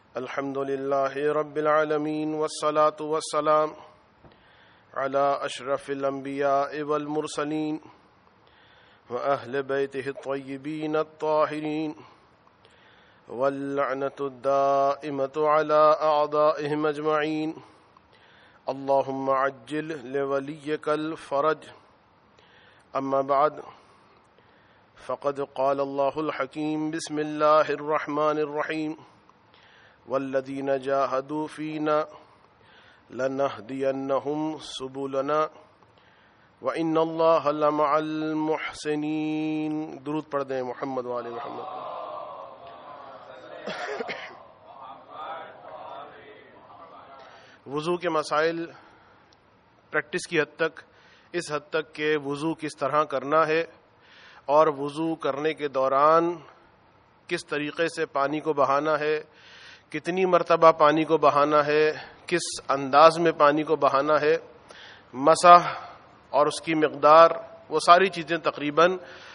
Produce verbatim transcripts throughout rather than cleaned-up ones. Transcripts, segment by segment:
الحمد لله رب العالمين والصلاة والسلام على أشرف الأنبياء والمرسلين وأهل بيته الطيبين الطاهرين واللعنة الدائمة على أعدائهم أجمعين. اللهم عجل لوليك الفرج. أما بعد، فقد قال الله الحكيم: بسم الله الرحمن الرحيم. والذين جاهدوا فينا لنهدينهم سبلنا وإن الله لمع المحسنين. درود پڑھ دیں محمد وآل محمد. وضو کے مسائل پریکٹس کی حد تک، اس حد تک کہ وضو کس طرح کرنا ہے اور وضو کرنے کے دوران کس طریقے سے پانی کو بہانا ہے، کتنی مرتبہ پانی کو بہانا ہے، کس انداز میں پانی کو بہانا ہے، مسح اور اس کی مقدار، وہ ساری چیزیں تقریباً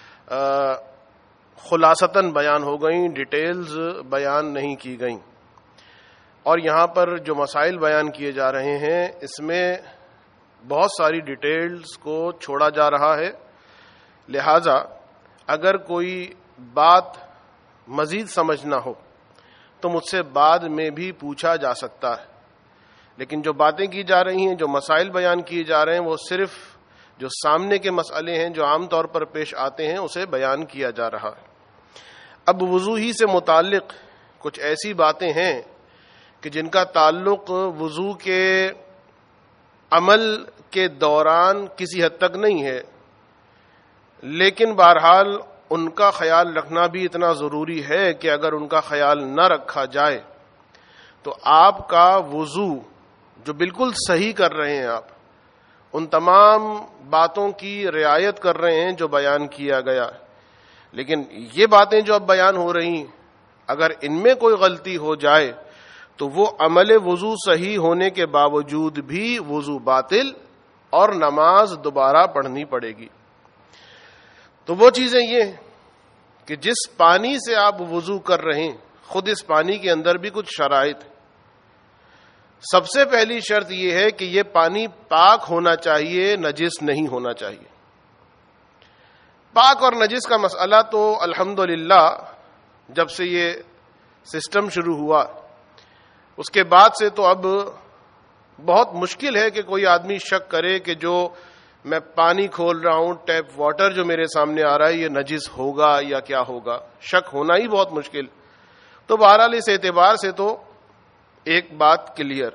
خلاصتاً بیان ہو گئیں، ڈیٹیلز بیان نہیں کی گئیں. اور یہاں پر جو مسائل بیان کیے جا رہے ہیں اس میں بہت ساری ڈیٹیلز کو چھوڑا جا رہا ہے. لہذا اگر کوئی بات مزید سمجھنا ہو تو مجھ سے بعد میں بھی پوچھا جا سکتا ہے، لیکن جو باتیں کی جا رہی ہیں، جو مسائل بیان کیے جا رہے ہیں، وہ صرف جو سامنے کے مسئلے ہیں جو عام طور پر پیش آتے ہیں اسے بیان کیا جا رہا ہے. اب وضو ہی سے متعلق کچھ ایسی باتیں ہیں کہ جن کا تعلق وضو کے عمل کے دوران کسی حد تک نہیں ہے، لیکن بہرحال ان کا خیال رکھنا بھی اتنا ضروری ہے کہ اگر ان کا خیال نہ رکھا جائے تو آپ کا وضو جو بالکل صحیح کر رہے ہیں، آپ ان تمام باتوں کی رعایت کر رہے ہیں جو بیان کیا گیا، لیکن یہ باتیں جو اب بیان ہو رہی ہیں اگر ان میں کوئی غلطی ہو جائے تو وہ عمل وضو صحیح ہونے کے باوجود بھی وضو باطل اور نماز دوبارہ پڑھنی پڑے گی. تو وہ چیزیں یہ کہ جس پانی سے آپ وضو کر رہے ہیں خود اس پانی کے اندر بھی کچھ شرائط. سب سے پہلی شرط یہ ہے کہ یہ پانی پاک ہونا چاہیے، نجس نہیں ہونا چاہیے. پاک اور نجس کا مسئلہ تو الحمدللہ جب سے یہ سسٹم شروع ہوا اس کے بعد سے تو اب بہت مشکل ہے کہ کوئی آدمی شک کرے کہ جو میں پانی کھول رہا ہوں، ٹیپ واٹر جو میرے سامنے آ رہا ہے، یہ نجس ہوگا یا کیا ہوگا. شک ہونا ہی بہت مشکل. تو بہرحال اس اعتبار سے تو ایک بات کلیئر.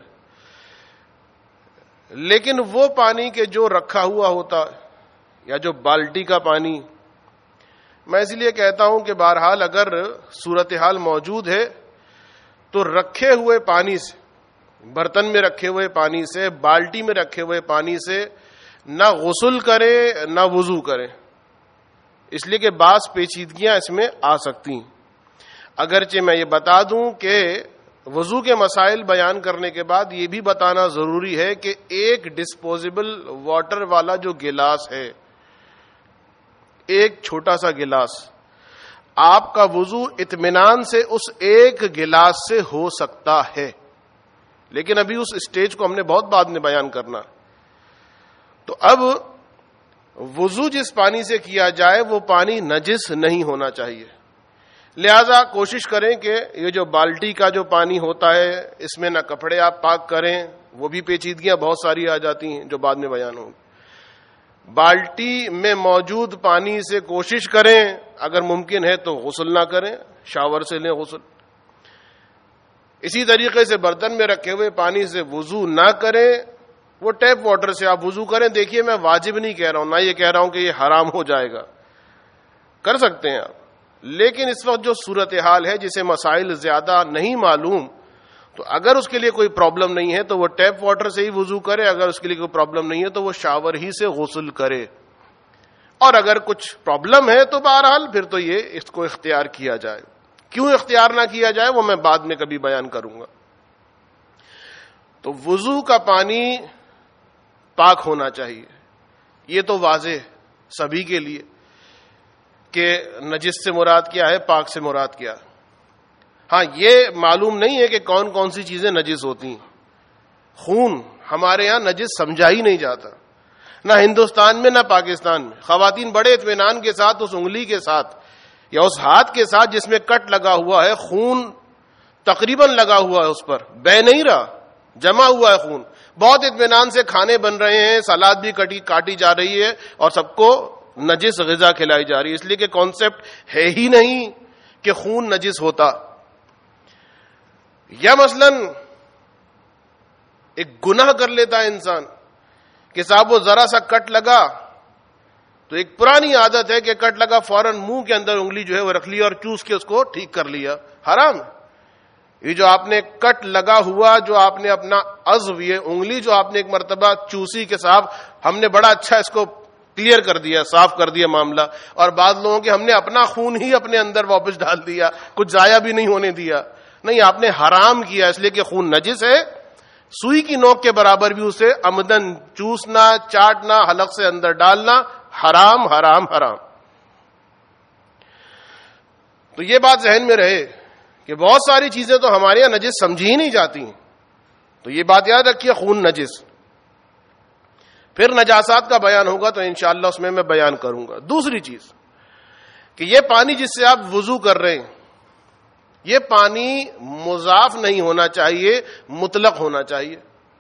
لیکن وہ پانی کے جو رکھا ہوا ہوتا یا جو بالٹی کا پانی، میں اس لیے کہتا ہوں کہ بہرحال اگر صورتحال موجود ہے تو رکھے ہوئے پانی سے، برتن میں رکھے ہوئے پانی سے، بالٹی میں رکھے ہوئے پانی سے نہ غسل کرے نہ وضو کرے، اس لیے کہ بعض پیچیدگیاں اس میں آ سکتی ہیں. اگرچہ میں یہ بتا دوں کہ وضو کے مسائل بیان کرنے کے بعد یہ بھی بتانا ضروری ہے کہ ایک ڈسپوزیبل واٹر والا جو گلاس ہے، ایک چھوٹا سا گلاس، آپ کا وضو اطمینان سے اس ایک گلاس سے ہو سکتا ہے، لیکن ابھی اس اسٹیج کو ہم نے بہت بعد میں بیان کرنا. تو اب وضو جس پانی سے کیا جائے وہ پانی نجس نہیں ہونا چاہیے. لہذا کوشش کریں کہ یہ جو بالٹی کا جو پانی ہوتا ہے اس میں نہ کپڑے آپ پاک کریں، وہ بھی پیچیدگیاں بہت ساری آ جاتی ہیں جو بعد میں بیان ہوں. بالٹی میں موجود پانی سے کوشش کریں اگر ممکن ہے تو غسل نہ کریں، شاور سے لیں غسل. اسی طریقے سے برتن میں رکھے ہوئے پانی سے وضو نہ کریں، وہ ٹیپ واٹر سے آپ وضو کریں. دیکھیے میں واجب نہیں کہہ رہا ہوں، نہ یہ کہہ رہا ہوں کہ یہ حرام ہو جائے گا، کر سکتے ہیں آپ. لیکن اس وقت جو صورتحال ہے جسے مسائل زیادہ نہیں معلوم، تو اگر اس کے لیے کوئی پرابلم نہیں ہے تو وہ ٹیپ واٹر سے ہی وضو کرے، اگر اس کے لیے کوئی پرابلم نہیں ہے تو وہ شاور ہی سے غسل کرے. اور اگر کچھ پرابلم ہے تو بہرحال پھر تو یہ اس کو اختیار کیا جائے. کیوں اختیار نہ کیا جائے وہ میں بعد میں کبھی بیان کروں گا. تو وضو کا پانی پاک ہونا چاہیے، یہ تو واضح سبھی کے لیے کہ نجس سے مراد کیا ہے، پاک سے مراد کیا ہے. ہاں یہ معلوم نہیں ہے کہ کون کون سی چیزیں نجس ہوتی ہیں. خون ہمارے یہاں نجس سمجھا ہی نہیں جاتا، نہ ہندوستان میں نہ پاکستان میں. خواتین بڑے اطمینان کے ساتھ اس انگلی کے ساتھ یا اس ہاتھ کے ساتھ جس میں کٹ لگا ہوا ہے، خون تقریباً لگا ہوا ہے، اس پر بہہ نہیں رہا، جمع ہوا ہے خون، بہت اطمینان سے کھانے بن رہے ہیں، سلاد بھی کٹی کاٹی جا رہی ہے اور سب کو نجس غذا کھلائی جا رہی ہے، اس لیے کہ کانسیپٹ ہے ہی نہیں کہ خون نجس ہوتا. یا مثلاً ایک گناہ کر لیتا ہے انسان کہ صاحب وہ ذرا سا کٹ لگا، تو ایک پرانی عادت ہے کہ کٹ لگا فوراً منہ کے اندر انگلی جو ہے وہ رکھ لیا اور چوس کے اس کو ٹھیک کر لیا. حرام. یہ جو آپ نے کٹ لگا ہوا، جو آپ نے اپنا عضو، یہ انگلی جو آپ نے ایک مرتبہ چوسی کہ صاحب ہم نے بڑا اچھا اس کو کلیئر کر دیا، صاف کر دیا معاملہ، اور بعض لوگوں کے ہم نے اپنا خون ہی اپنے اندر واپس ڈال دیا، کچھ ضائع بھی نہیں ہونے دیا. نہیں، آپ نے حرام کیا، اس لیے کہ خون نجس ہے. سوئی کی نوک کے برابر بھی اسے عمدن چوسنا، چاٹنا، حلق سے اندر ڈالنا حرام حرام حرام. تو یہ بات ذہن میں رہے کہ بہت ساری چیزیں تو ہمارے یہاں نجس سمجھی ہی نہیں جاتی ہیں. تو یہ بات یاد رکھیے، خون نجس. پھر نجاسات کا بیان ہوگا تو انشاءاللہ اس میں میں بیان کروں گا. دوسری چیز کہ یہ پانی جس سے آپ وضو کر رہے ہیں، یہ پانی مضاف نہیں ہونا چاہیے، مطلق ہونا چاہیے.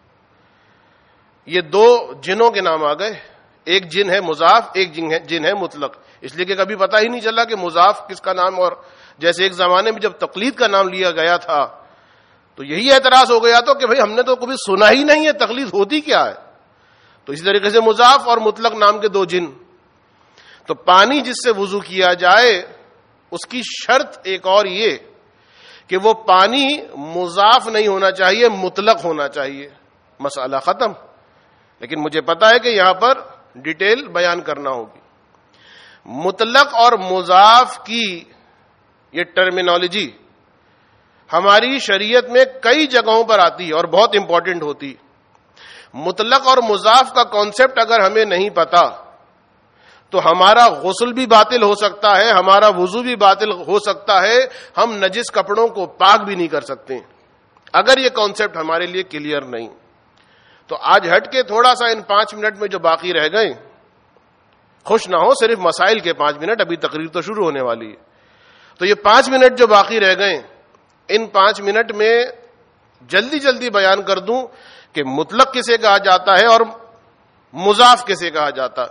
یہ دو جنوں کے نام آ گئے، ایک جن ہے مضاف، ایک جن ہے جن ہے مطلق. اس لیے کہ کبھی پتہ ہی نہیں چلا کہ مضاف کس کا نام، اور جیسے ایک زمانے میں جب تقلید کا نام لیا گیا تھا تو یہی اعتراض ہو گیا تو کہ بھئی ہم نے تو کبھی سنا ہی نہیں ہے تقلید ہوتی کیا ہے. تو اسی طریقے سے مضاف اور مطلق نام کے دو جن. تو پانی جس سے وضو کیا جائے اس کی شرط ایک اور یہ کہ وہ پانی مضاف نہیں ہونا چاہیے، مطلق ہونا چاہیے. مسئلہ ختم. لیکن مجھے پتا ہے کہ یہاں پر ڈیٹیل بیان کرنا ہوگی. مطلق اور مضاف کی یہ ٹرمینالوجی ہماری شریعت میں کئی جگہوں پر آتی ہے اور بہت امپورٹنٹ ہوتی. مطلق اور مضاف کا کانسیپٹ اگر ہمیں نہیں پتا تو ہمارا غسل بھی باطل ہو سکتا ہے، ہمارا وضو بھی باطل ہو سکتا ہے، ہم نجس کپڑوں کو پاک بھی نہیں کر سکتے اگر یہ کانسیپٹ ہمارے لیے کلیئر نہیں. تو آج ہٹ کے تھوڑا سا ان پانچ منٹ میں جو باقی رہ گئے، خوش نہ ہو صرف مسائل کے پانچ منٹ، ابھی تقریر تو شروع ہونے والی ہے. تو یہ پانچ منٹ جو باقی رہ گئے، ان پانچ منٹ میں جلدی جلدی بیان کر دوں کہ مطلق کسے کہا جاتا ہے اور مضاف کسے کہا جاتا.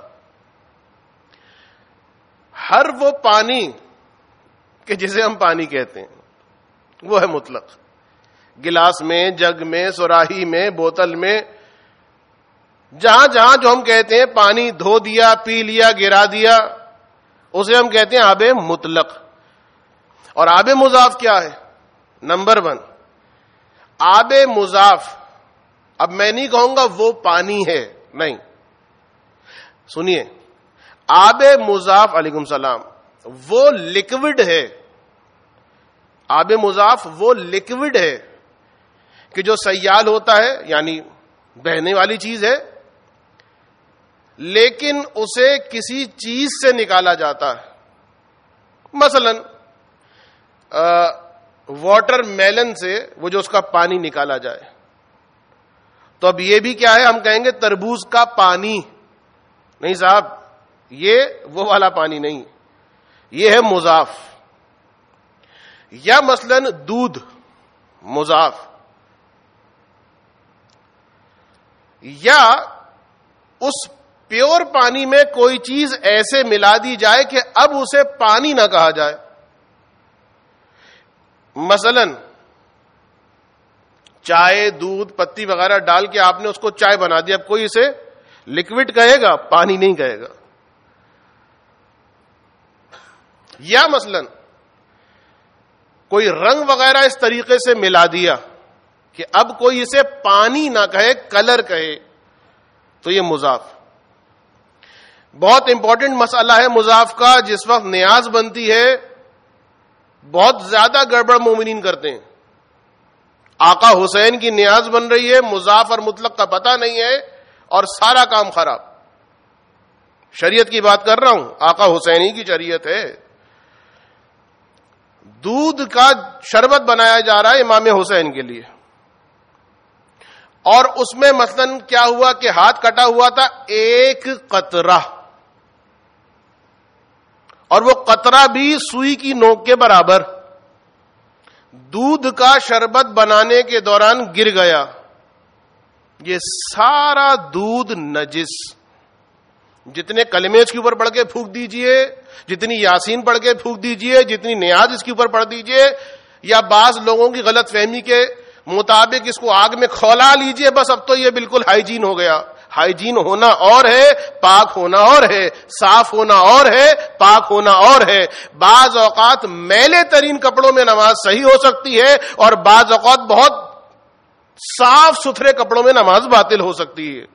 ہر وہ پانی کہ جسے ہم پانی کہتے ہیں وہ ہے مطلق. گلاس میں، جگ میں، سراہی میں، بوتل میں، جہاں جہاں جو ہم کہتے ہیں پانی دھو دیا، پی لیا، گرا دیا، اسے ہم کہتے ہیں آب مطلق. اور آب مضاف کیا ہے؟ نمبر ون، آب مضاف. اب میں نہیں کہوں گا وہ پانی ہے، نہیں، سنیے، آب مضاف، علیکم السلام، وہ لکوڈ ہے. آب مضاف وہ لکوڈ ہے کہ جو سیال ہوتا ہے، یعنی بہنے والی چیز ہے، لیکن اسے کسی چیز سے نکالا جاتا ہے. مثلا واٹر میلن سے وہ جو اس کا پانی نکالا جائے، تو اب یہ بھی کیا ہے؟ ہم کہیں گے تربوز کا پانی. نہیں صاحب، یہ وہ والا پانی نہیں، یہ ہے مضاف. یا مثلا دودھ، مضاف. یا اس پیور پانی میں کوئی چیز ایسے ملا دی جائے کہ اب اسے پانی نہ کہا جائے. مثلا چائے، دودھ، پتی وغیرہ ڈال کے آپ نے اس کو چائے بنا دیا، اب کوئی اسے لکوڈ کہے گا، پانی نہیں کہے گا. یا مثلا کوئی رنگ وغیرہ اس طریقے سے ملا دیا کہ اب کوئی اسے پانی نہ کہے، کلر کہے، تو یہ مضاف. بہت امپورٹنٹ مسئلہ ہے مضاف کا. جس وقت نیاز بنتی ہے بہت زیادہ گڑبڑ مومنین کرتے ہیں. آقا حسین کی نیاز بن رہی ہے، مضاف اور مطلق کا پتہ نہیں ہے اور سارا کام خراب. شریعت کی بات کر رہا ہوں، آقا حسین ہی کی شریعت ہے. دودھ کا شربت بنایا جا رہا ہے امام حسین کے لیے, اور اس میں مثلاً کیا ہوا کہ ہاتھ کٹا ہوا تھا ایک قطرہ, اور وہ قطرہ بھی سوئی کی نوک کے برابر, دودھ کا شربت بنانے کے دوران گر گیا, یہ سارا دودھ نجس. جتنے کلمے اس کے اوپر پڑھ کے پھونک دیجئے, جتنی یاسین پڑھ کے پھونک دیجئے, جتنی نیاز اس کے اوپر پڑھ دیجئے, یا بعض لوگوں کی غلط فہمی کے مطابق اس کو آگ میں کھولا لیجئے, بس اب تو یہ بالکل ہائیجین ہو گیا. ہائیجین ہونا اور ہے, پاک ہونا اور ہے, صاف ہونا اور ہے, پاک ہونا اور ہے. بعض اوقات میلے ترین کپڑوں میں نماز صحیح ہو سکتی ہے, اور بعض اوقات بہت صاف ستھرے کپڑوں میں نماز باطل ہو سکتی ہے.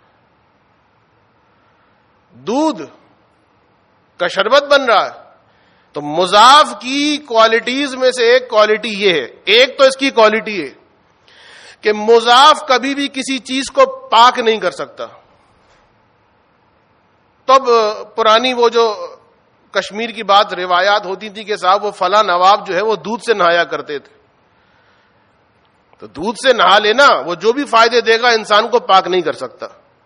دودھ کا شربت بن رہا ہے تو مضاف کی کوالٹیز میں سے ایک کوالٹی یہ ہے, ایک تو اس کی کوالٹی ہے کہ مضاف کبھی بھی کسی چیز کو پاک نہیں کر سکتا. تب پرانی وہ جو کشمیر کی بات روایات ہوتی تھی کہ صاحب وہ فلاں نواب جو ہے وہ دودھ سے نہایا کرتے تھے, تو دودھ سے نہا لینا وہ جو بھی فائدے دے گا انسان کو پاک نہیں کر سکتا.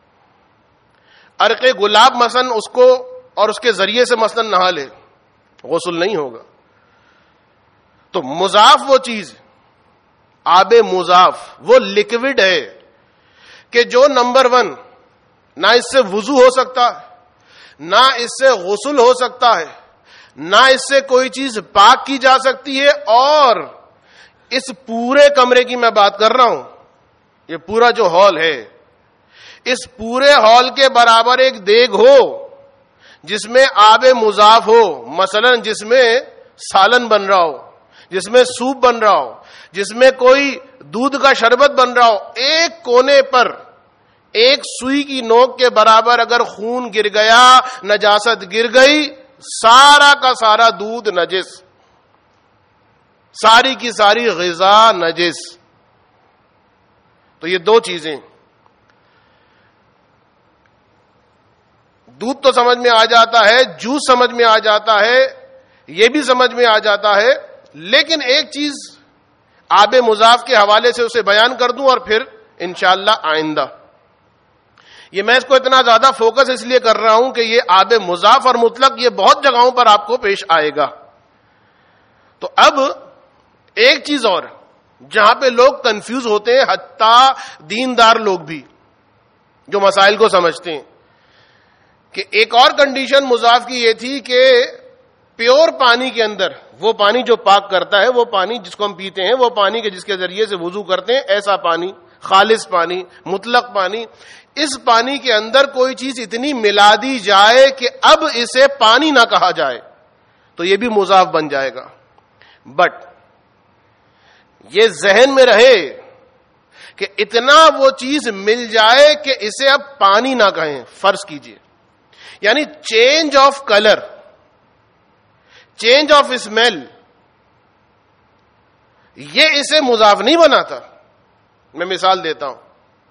عرق گلاب مثلا اس کو اور اس کے ذریعے سے مثلا نہا لے, غسل نہیں ہوگا. تو مضاف وہ چیز, آب مضاف وہ لکوڈ ہے کہ جو نمبر ون نہ اس سے وضو ہو سکتا ہے, نہ اس سے غسل ہو سکتا ہے, نہ اس سے کوئی چیز پاک کی جا سکتی ہے, اور اس پورے کمرے کی میں بات کر رہا ہوں, یہ پورا جو ہال ہے اس پورے ہال کے برابر ایک دیگ ہو جس میں آب مضاف ہو, مثلا جس میں سالن بن رہا ہو, جس میں سوپ بن رہا ہو, جس میں کوئی دودھ کا شربت بن رہا ہو, ایک کونے پر ایک سوئی کی نوک کے برابر اگر خون گر گیا, نجاست گر گئی, سارا کا سارا دودھ نجس, ساری کی ساری غذا نجس. تو یہ دو چیزیں, دودھ تو سمجھ میں آ جاتا ہے, جوس سمجھ میں آ جاتا ہے, یہ بھی سمجھ میں آ جاتا ہے, لیکن ایک چیز آب مضاف کے حوالے سے اسے بیان کر دوں اور پھر انشاءاللہ آئندہ. یہ میں اس کو اتنا زیادہ فوکس اس لیے کر رہا ہوں کہ یہ آب مضاف اور مطلق یہ بہت جگہوں پر آپ کو پیش آئے گا. تو اب ایک چیز اور جہاں پہ لوگ کنفیوز ہوتے ہیں, حتیٰ دیندار لوگ بھی جو مسائل کو سمجھتے ہیں, کہ ایک اور کنڈیشن مضاف کی یہ تھی کہ پیور پانی کے اندر وہ پانی جو پاک کرتا ہے, وہ پانی جس کو ہم پیتے ہیں, وہ پانی کے جس کے ذریعے سے وضو کرتے ہیں, ایسا پانی, خالص پانی, مطلق پانی, اس پانی کے اندر کوئی چیز اتنی ملا دی جائے کہ اب اسے پانی نہ کہا جائے تو یہ بھی مضاف بن جائے گا. بٹ یہ ذہن میں رہے کہ اتنا وہ چیز مل جائے کہ اسے اب پانی نہ کہیں. فرض کیجئے یعنی change of colour, change of smile, یہ اسے مضاف نہیں بناتا. میں مثال دیتا ہوں.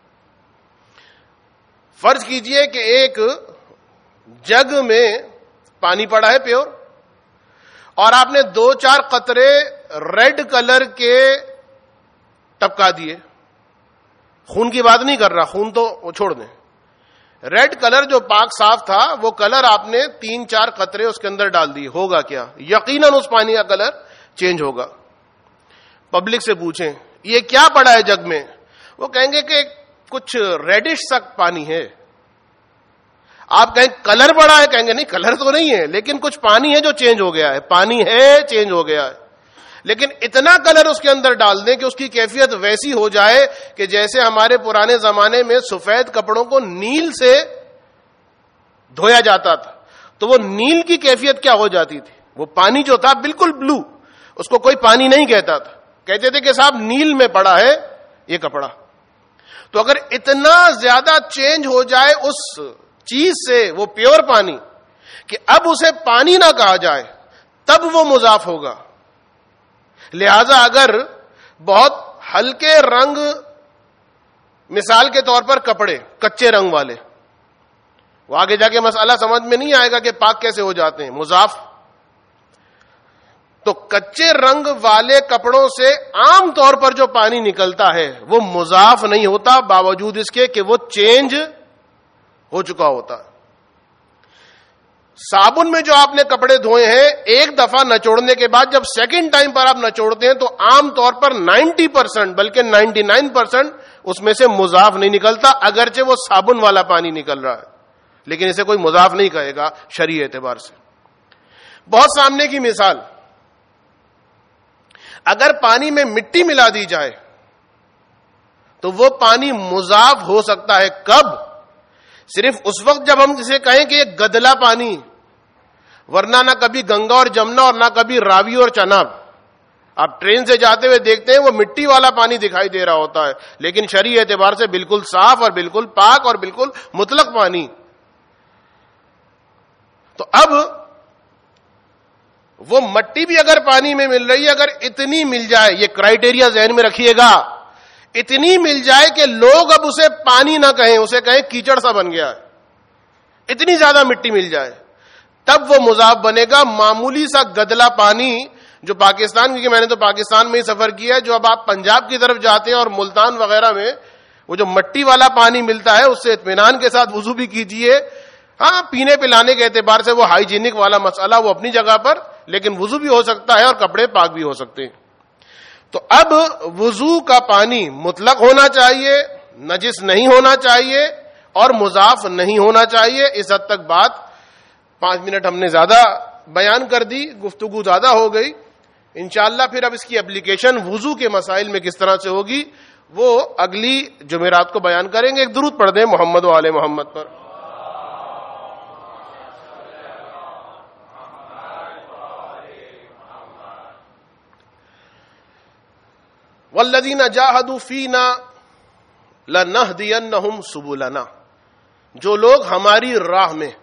فرض کیجئے کہ ایک جگ میں پانی پڑا ہے پیور, اور آپ نے دو چار قطرے ریڈ کلر کے ٹپکا دیے. خون کی بات نہیں کر رہا, خون تو وہ چھوڑ دیں. ریڈ کلر جو پاک صاف تھا وہ کلر آپ نے تین چار قطرے اس کے اندر ڈال دیے, ہوگا کیا؟ یقیناً اس پانی کا کلر چینج ہوگا. پبلک سے پوچھیں یہ کیا پڑا ہے جگ میں, وہ کہیں گے کہ کچھ ریڈش سا پانی ہے. آپ کہیں کلر پڑا ہے, کہیں گے نہیں کلر تو نہیں ہے, لیکن کچھ پانی ہے جو چینج ہو گیا ہے. پانی ہے, چینج ہو گیا ہے, لیکن اتنا کلر اس کے اندر ڈال دیں کہ اس کی کیفیت ویسی ہو جائے کہ جیسے ہمارے پرانے زمانے میں سفید کپڑوں کو نیل سے دھویا جاتا تھا, تو وہ نیل کی کیفیت کیا ہو جاتی تھی؟ وہ پانی جو تھا بالکل بلو, اس کو کوئی پانی نہیں کہتا تھا, کہتے تھے کہ صاحب نیل میں پڑا ہے یہ کپڑا. تو اگر اتنا زیادہ چینج ہو جائے اس چیز سے, وہ پیور پانی, کہ اب اسے پانی نہ کہا جائے, تب وہ مضاف ہوگا. لہذا اگر بہت ہلکے رنگ, مثال کے طور پر کپڑے کچے رنگ والے, وہ آگے جا کے مسئلہ سمجھ میں نہیں آئے گا کہ پاک کیسے ہو جاتے ہیں, مضاف. تو کچے رنگ والے کپڑوں سے عام طور پر جو پانی نکلتا ہے وہ مضاف نہیں ہوتا، باوجود اس کے کہ وہ چینج ہو چکا ہوتا ہے۔ صابن میں جو آپ نے کپڑے دھوئے ہیں، ایک دفعہ نچوڑنے کے بعد جب سیکنڈ ٹائم پر آپ نچوڑتے ہیں تو عام طور پر نائنٹی پرسینٹ بلکہ نائنٹی نائن پرسینٹ اس میں سے مضاف نہیں نکلتا، اگرچہ وہ صابن والا پانی نکل رہا ہے، لیکن اسے کوئی مضاف نہیں کہے گا شرعی اعتبار سے۔ بہت سامنے کی مثال، اگر پانی میں مٹی ملا دی جائے تو وہ پانی مضاف ہو سکتا ہے، کب؟ صرف اس وقت جب ہم جسے کہیں کہ یہ گدلا پانی، ورنہ نہ کبھی گنگا اور جمنا اور نہ کبھی راوی اور چناب۔ آپ ٹرین سے جاتے ہوئے دیکھتے ہیں وہ مٹی والا پانی دکھائی دے رہا ہوتا ہے، لیکن شرعی اعتبار سے بالکل صاف اور بالکل پاک اور بالکل مطلق پانی۔ تو اب وہ مٹی بھی اگر پانی میں مل رہی ہے، اگر اتنی مل جائے، یہ کرائیٹیریا ذہن میں رکھیے گا، اتنی مل جائے کہ لوگ اب اسے پانی نہ کہیں، اسے کہیں کیچڑ سا بن گیا ہے، اتنی زیادہ مٹی مل جائے، تب وہ مضاف بنے گا۔ معمولی سا گدلا پانی جو پاکستان، کیونکہ میں نے تو پاکستان میں ہی سفر کیا ہے، جو اب آپ پنجاب کی طرف جاتے ہیں اور ملتان وغیرہ میں وہ جو مٹی والا پانی ملتا ہے، اس سے اطمینان کے ساتھ وضو بھی کیجئے۔ ہاں، پینے پلانے کے اعتبار سے وہ ہائیجینک والا مسئلہ وہ اپنی جگہ پر، لیکن وضو بھی ہو سکتا ہے اور کپڑے پاک بھی ہو سکتے ہیں۔ تو اب وضو کا پانی مطلق ہونا چاہیے، نجس نہیں ہونا چاہیے اور مضاف نہیں ہونا چاہیے۔ اس حد تک بات، پانچ منٹ ہم نے زیادہ بیان کر دی، گفتگو زیادہ ہو گئی۔ انشاءاللہ پھر اب اس کی اپلیکیشن وضو کے مسائل میں کس طرح سے ہوگی وہ اگلی جمعرات کو بیان کریں گے۔ ایک درود پڑھ دیں محمد و آل محمد پر۔ والذین جاہدوا فینا لنہدینہم سبلنا، جو لوگ ہماری راہ میں،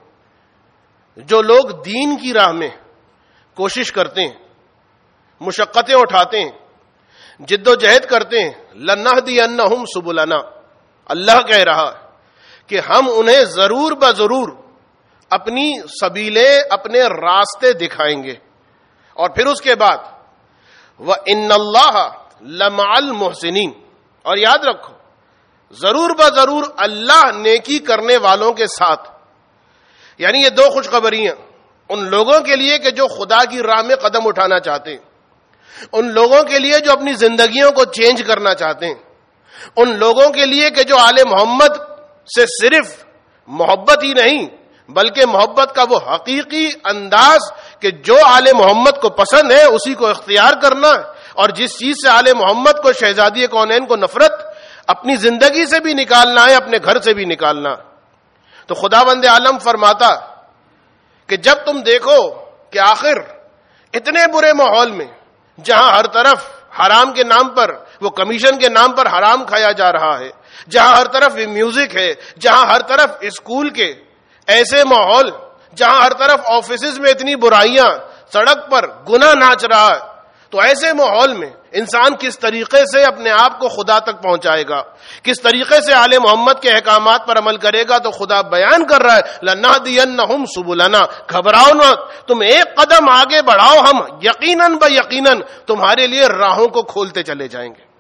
جو لوگ دین کی راہ میں کوشش کرتے ہیں، مشقتیں اٹھاتے ہیں، جد و جہد کرتے ہیں، لنہدینہم سبلنا، اللہ کہہ رہا ہے کہ ہم انہیں ضرور بضرور اپنی سبیلیں، اپنے راستے دکھائیں گے۔ اور پھر اس کے بعد وَإِنَّ اللَّهَ لَمَعَ الْمُحْسِنِينَ، اور یاد رکھو ضرور بضرور اللہ نیکی کرنے والوں کے ساتھ۔ یعنی یہ دو خوشخبریاں ان لوگوں کے لیے کہ جو خدا کی راہ میں قدم اٹھانا چاہتے ہیں، ان لوگوں کے لیے جو اپنی زندگیوں کو چینج کرنا چاہتے ہیں، ان لوگوں کے لیے کہ جو آل محمد سے صرف محبت ہی نہیں بلکہ محبت کا وہ حقیقی انداز کہ جو آل محمد کو پسند ہے اسی کو اختیار کرنا، اور جس چیز سے آل محمد کو، شہزادی کونین کو نفرت، اپنی زندگی سے بھی نکالنا ہے، اپنے گھر سے بھی نکالنا۔ تو خداوند عالم فرماتا کہ جب تم دیکھو کہ آخر اتنے برے ماحول میں جہاں ہر طرف حرام کے نام پر، وہ کمیشن کے نام پر حرام کھایا جا رہا ہے، جہاں ہر طرف میوزک ہے، جہاں ہر طرف اسکول کے ایسے ماحول، جہاں ہر طرف آفیسز میں اتنی برائیاں، سڑک پر گناہ ناچ رہا ہے، تو ایسے ماحول میں انسان کس طریقے سے اپنے آپ کو خدا تک پہنچائے گا، کس طریقے سے آل محمد کے احکامات پر عمل کرے گا؟ تو خدا بیان کر رہا ہے لَنَهْدِيَنَّهُمْ سُبُلَنَا، گھبراؤ نہ، تم ایک قدم آگے بڑھاؤ، ہم یقیناً بہ یقیناً تمہارے لیے راہوں کو کھولتے چلے جائیں گے۔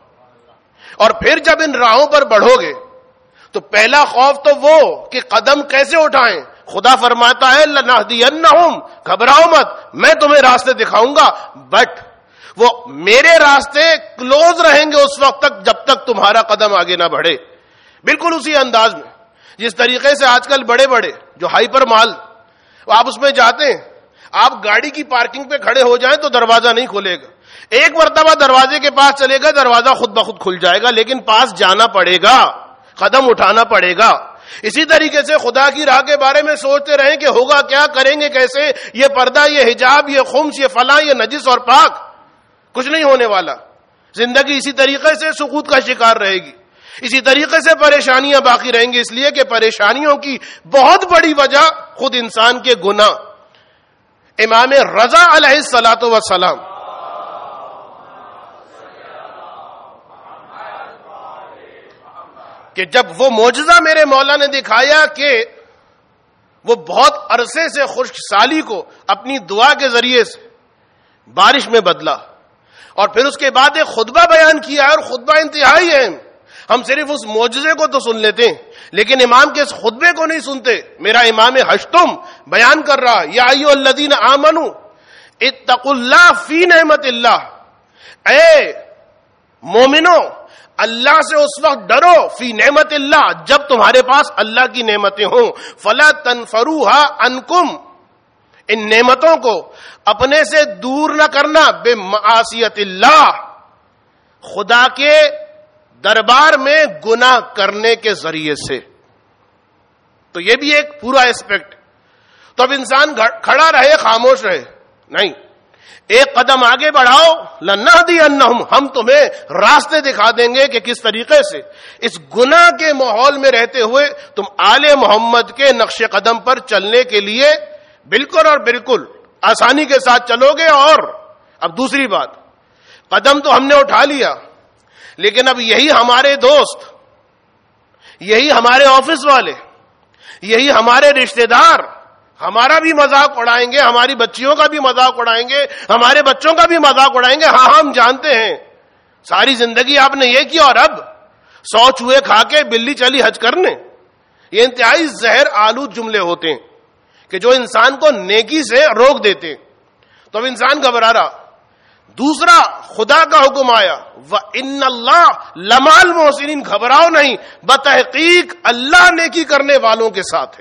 اور پھر جب ان راہوں پر بڑھو گے تو پہلا خوف تو وہ کہ قدم کیسے اٹھائیں۔ خدا فرماتا ہے لَنَهْدِيَنَّهُمْ، گھبراؤ مت، میں تمہیں راستے دکھاؤں گا، بٹ وہ میرے راستے کلوز رہیں گے اس وقت تک جب تک تمہارا قدم آگے نہ بڑھے۔ بالکل اسی انداز میں جس طریقے سے آج کل بڑے بڑے جو ہائپر مال، آپ اس میں جاتے ہیں، آپ گاڑی کی پارکنگ پہ کھڑے ہو جائیں تو دروازہ نہیں کھلے گا، ایک مرتبہ دروازے کے پاس چلے گا دروازہ خود بخود کھل جائے گا، لیکن پاس جانا پڑے گا، قدم اٹھانا پڑے گا۔ اسی طریقے سے خدا کی راہ کے بارے میں سوچتے رہیں کہ ہوگا کیا، کریں گے کیسے، یہ پردہ، یہ حجاب، یہ خمس، یہ فلاں، یہ نجس اور پاک، کچھ نہیں ہونے والا۔ زندگی اسی طریقے سے سقوط کا شکار رہے گی، اسی طریقے سے پریشانیاں باقی رہیں گی، اس لیے کہ پریشانیوں کی بہت بڑی وجہ خود انسان کے گناہ۔ امام رضا علیہ الصلاۃ والسلام کہ جب وہ معجزہ میرے مولا نے دکھایا کہ وہ بہت عرصے سے خشک سالی کو اپنی دعا کے ذریعے سے بارش میں بدلا، اور پھر اس کے بعد ایک خطبہ بیان کیا ہے، اور خطبہ انتہائی اہم. ہم صرف اس معجزے کو تو سن لیتے ہیں لیکن امام کے اس خطبے کو نہیں سنتے. میرا امام ہشتم بیان کر رہا، یا ایھا الذین آمنوا اتقوا اللہ فی نعمت اللہ، اے مومنو اللہ سے اس وقت ڈرو، فی نعمت اللہ جب تمہارے پاس اللہ کی نعمتیں ہوں، فلا تنفروہا عنکم، ان نعمتوں کو اپنے سے دور نہ کرنا، بے معصیت اللہ، خدا کے دربار میں گناہ کرنے کے ذریعے سے. تو یہ بھی ایک پورا اسپیکٹ. تو اب انسان کھڑا رہے خاموش رہے نہیں، ایک قدم آگے بڑھاؤ، لنہدینہم، ہم تمہیں راستے دکھا دیں گے کہ کس طریقے سے اس گناہ کے ماحول میں رہتے ہوئے تم آل محمد کے نقش قدم پر چلنے کے لیے بالکل اور بالکل آسانی کے ساتھ چلو گے. اور اب دوسری بات، قدم تو ہم نے اٹھا لیا، لیکن اب یہی ہمارے دوست، یہی ہمارے آفس والے، یہی ہمارے رشتہ دار ہمارا بھی مذاق اڑائیں گے، ہماری بچیوں کا بھی مذاق اڑائیں گے، ہمارے بچوں کا بھی مذاق اڑائیں گے. ہاں ہم جانتے ہیں ساری زندگی آپ نے یہ کیا اور اب سو چوہے کھا کے بلی چلی حج کرنے. یہ انتہائی زہر آلود جملے ہوتے ہیں کہ جو انسان کو نیکی سے روک دیتے. تو اب انسان گھبرا رہا. دوسرا خدا کا حکم آیا، وَإِنَّ اللَّهَ لَمَعَ الْمُحْسِنِينَ، گھبراؤ نہیں، بتحقیق اللہ نیکی کرنے والوں کے ساتھ ہے.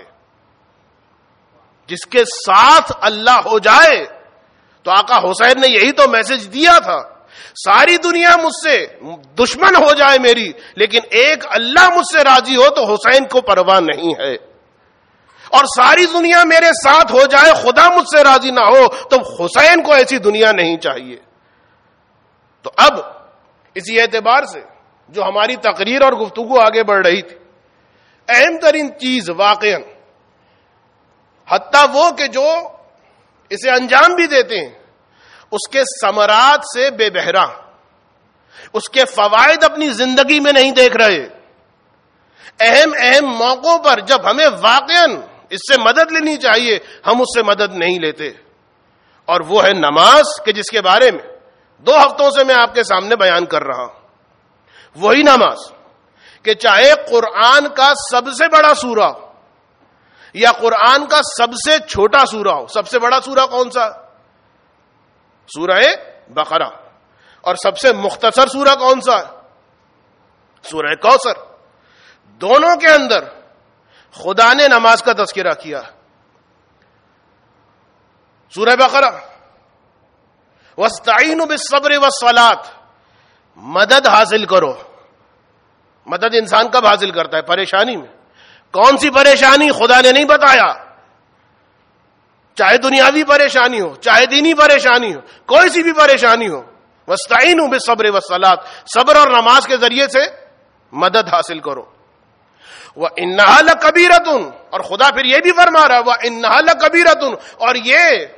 جس کے ساتھ اللہ ہو جائے، تو آقا حسین نے یہی تو میسج دیا تھا، ساری دنیا مجھ سے دشمن ہو جائے میری، لیکن ایک اللہ مجھ سے راضی ہو تو حسین کو پرواہ نہیں ہے، اور ساری دنیا میرے ساتھ ہو جائے خدا مجھ سے راضی نہ ہو تو حسین کو ایسی دنیا نہیں چاہیے. تو اب اسی اعتبار سے جو ہماری تقریر اور گفتگو آگے بڑھ رہی تھی، اہم ترین چیز واقعا حتیٰ وہ کہ جو اسے انجام بھی دیتے ہیں اس کے ثمرات سے بے بہرا، اس کے فوائد اپنی زندگی میں نہیں دیکھ رہے. اہم اہم موقعوں پر جب ہمیں واقعا اس سے مدد لینی چاہیے ہم اس سے مدد نہیں لیتے. اور وہ ہے نماز، کہ جس کے بارے میں دو ہفتوں سے میں آپ کے سامنے بیان کر رہا ہوں. وہی نماز کہ چاہے قرآن کا سب سے بڑا سورہ یا قرآن کا سب سے چھوٹا سورہ ہو. سب سے بڑا سورہ کون سا؟ سورہ بقرہ. اور سب سے مختصر سورہ کون سا؟ سورہ کوثر. دونوں کے اندر خدا نے نماز کا تذکرہ کیا. سورہ بقرہ وَاسْتَعِينُوا بِالصَّبْرِ وَالصَّلَاةِ، مدد حاصل کرو. مدد انسان کب حاصل کرتا ہے؟ پریشانی میں. کون سی پریشانی خدا نے نہیں بتایا. چاہے دنیاوی پریشانی ہو، چاہے دینی پریشانی ہو، کوئی سی بھی پریشانی ہو، وَاسْتَعِينُوا بِالصَّبْرِ وَالصَّلَاةِ، صبر اور نماز کے ذریعے سے مدد حاصل کرو. وَإِنَّهَا لَكَبِيرَةٌ، اور خدا پھر یہ بھی فرما رہا ہے وَإِنَّهَا لَكَبِيرَةٌ، اور یہ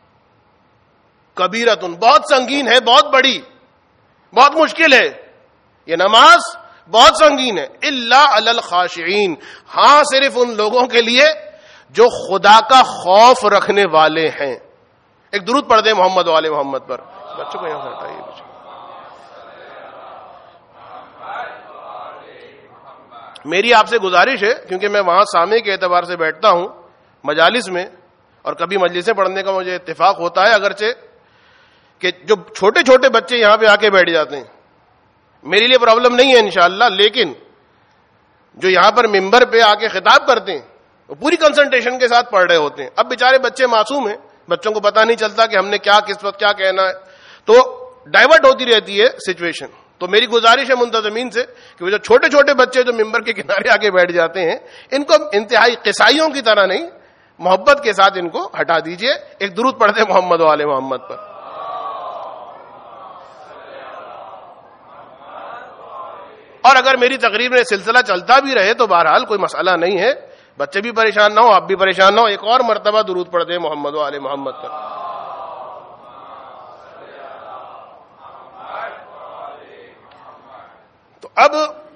کبیرتن بہت سنگین ہے، بہت بڑی، بہت مشکل ہے. یہ نماز بہت سنگین ہے. الا علی الخاشعین، ہاں صرف ان لوگوں کے لیے جو خدا کا خوف رکھنے والے ہیں. ایک درود پڑھ دیں محمد والے محمد پر. بچوں کو یہاں سے ہٹائیے. میری آپ سے گزارش ہے، کیونکہ میں وہاں سامع کے اعتبار سے بیٹھتا ہوں مجالس میں، اور کبھی مجلسیں پڑھنے کا مجھے اتفاق ہوتا ہے، اگرچہ کہ جو چھوٹے چھوٹے بچے یہاں پہ آ کے بیٹھ جاتے ہیں میرے لیے پرابلم نہیں ہے انشاءاللہ، لیکن جو یہاں پر ممبر پہ آ کے خطاب کرتے ہیں وہ پوری کنسنٹریشن کے ساتھ پڑھ رہے ہوتے ہیں. اب بیچارے بچے معصوم ہیں، بچوں کو پتہ نہیں چلتا کہ ہم نے کیا کس وقت کیا کہنا ہے، تو ڈائیورٹ ہوتی رہتی ہے سچویشن. تو میری گزارش ہے منتظمین سے کہ وہ جو چھوٹے چھوٹے بچے جو ممبر کے کنارے آ کے بیٹھ جاتے ہیں ان کو انتہائی قصائیوں کی طرح نہیں، محبت کے ساتھ ان کو ہٹا دیجئے. ایک درود پڑھتے محمد والے محمد پر. اور اگر میری تقریر میں سلسلہ چلتا بھی رہے تو بہرحال کوئی مسئلہ نہیں ہے، بچے بھی پریشان نہ ہو، آپ بھی پریشان نہ ہو. ایک اور مرتبہ درود پڑھتے ہیں محمد و آل محمد پر. تو اب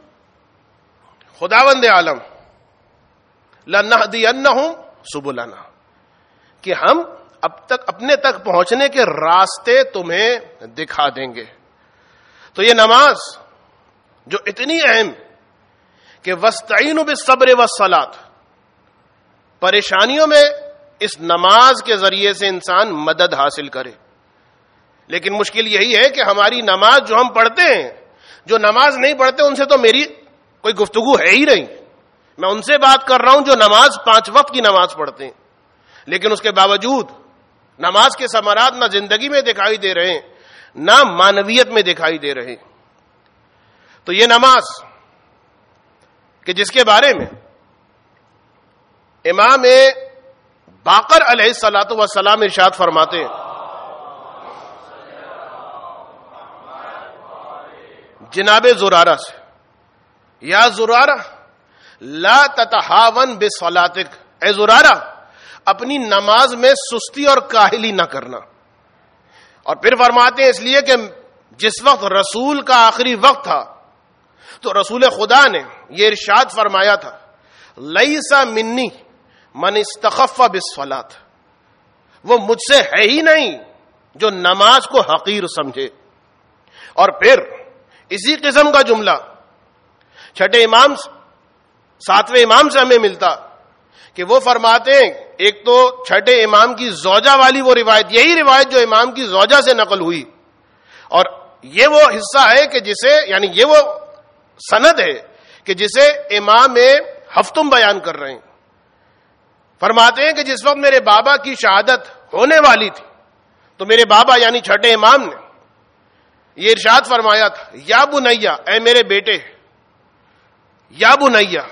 خداوند عالم لنہدینہم سبلنا، کہ ہم اب تک اپنے تک پہنچنے کے راستے تمہیں دکھا دیں گے. تو یہ نماز جو اتنی اہم کہ وَاسْتَعِينُوا بِالصَّبْرِ وَالصَّلَاةِ، پریشانیوں میں اس نماز کے ذریعے سے انسان مدد حاصل کرے. لیکن مشکل یہی ہے کہ ہماری نماز جو ہم پڑھتے ہیں، جو نماز نہیں پڑھتے ان سے تو میری کوئی گفتگو ہے ہی نہیں. میں ان سے بات کر رہا ہوں جو نماز پانچ وقت کی نماز پڑھتے ہیں، لیکن اس کے باوجود نماز کے ثمرات نہ زندگی میں دکھائی دے رہے ہیں نہ معنویت میں دکھائی دے رہے. تو یہ نماز کہ جس کے بارے میں امام باقر علیہ الصلوۃ والسلام ارشاد فرماتے ہیں، جناب زرارہ سے، یا زرارہ لا تتہاون بصلاتک، اے زرارہ اپنی نماز میں سستی اور کاہلی نہ کرنا. اور پھر فرماتے ہیں اس لیے کہ جس وقت رسول کا آخری وقت تھا تو رسول خدا نے یہ ارشاد فرمایا تھا، لیس منی من استخف بالصلاۃ، وہ مجھ سے ہے ہی نہیں جو نماز کو حقیر سمجھے. اور پھر اسی قسم کا جملہ چھٹے امام ساتویں امام سے ہمیں ملتا کہ وہ فرماتے ہیں، ایک تو چھٹے امام کی زوجہ والی وہ روایت، یہی روایت جو امام کی زوجہ سے نقل ہوئی، اور یہ وہ حصہ ہے کہ جسے یعنی یہ وہ سند ہے کہ جسے امام ہفتم بیان کر رہے ہیں. فرماتے ہیں کہ جس وقت میرے بابا کی شہادت ہونے والی تھی تو میرے بابا یعنی چھٹے امام نے یہ ارشاد فرمایا تھا، یا بنیا، اے میرے بیٹے، یا بنیا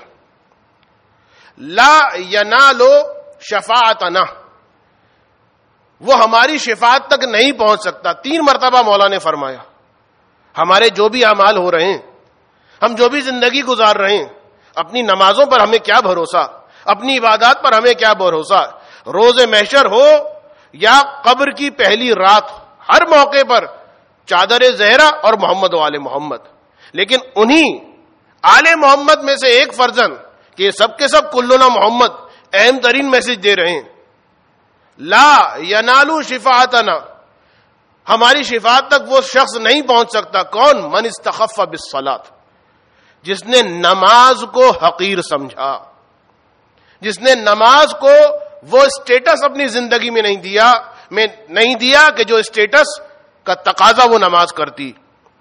لا ینالو شفاعتنا، وہ ہماری شفاعت تک نہیں پہنچ سکتا. تین مرتبہ مولا نے فرمایا ہمارے جو بھی اعمال ہو رہے ہیں، ہم جو بھی زندگی گزار رہے ہیں، اپنی نمازوں پر ہمیں کیا بھروسہ، اپنی عبادات پر ہمیں کیا بھروسہ، روز محشر ہو یا قبر کی پہلی رات، ہر موقع پر چادر زہرا اور محمد و آل محمد. لیکن انہی آل محمد میں سے ایک فرزند کہ یہ سب کے سب کلنا محمد اہم ترین میسج دے رہے ہیں، لا ینالو شفاعتنا، ہماری شفاعت تک وہ شخص نہیں پہنچ سکتا. کون؟ من استخف بالصلاۃ، جس نے نماز کو حقیر سمجھا، جس نے نماز کو وہ اسٹیٹس اپنی زندگی میں نہیں دیا میں نہیں دیا کہ جو اسٹیٹس کا تقاضا وہ نماز کرتی.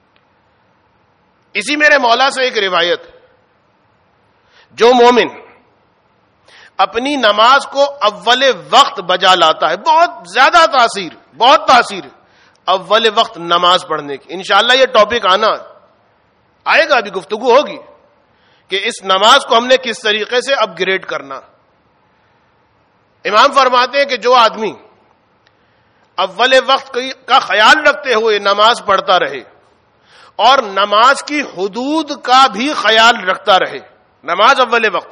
اسی میرے مولا سے ایک روایت، جو مومن اپنی نماز کو اول وقت بجا لاتا ہے، بہت زیادہ تاثیر بہت تاثیر اول وقت نماز پڑھنے کی. انشاءاللہ یہ ٹاپک آنا آئے گا، ابھی گفتگو ہوگی کہ اس نماز کو ہم نے کس طریقے سے اپ گریڈ کرنا. امام فرماتے ہیں کہ جو آدمی اول وقت کا خیال رکھتے ہوئے نماز پڑھتا رہے اور نماز کی حدود کا بھی خیال رکھتا رہے، نماز اول وقت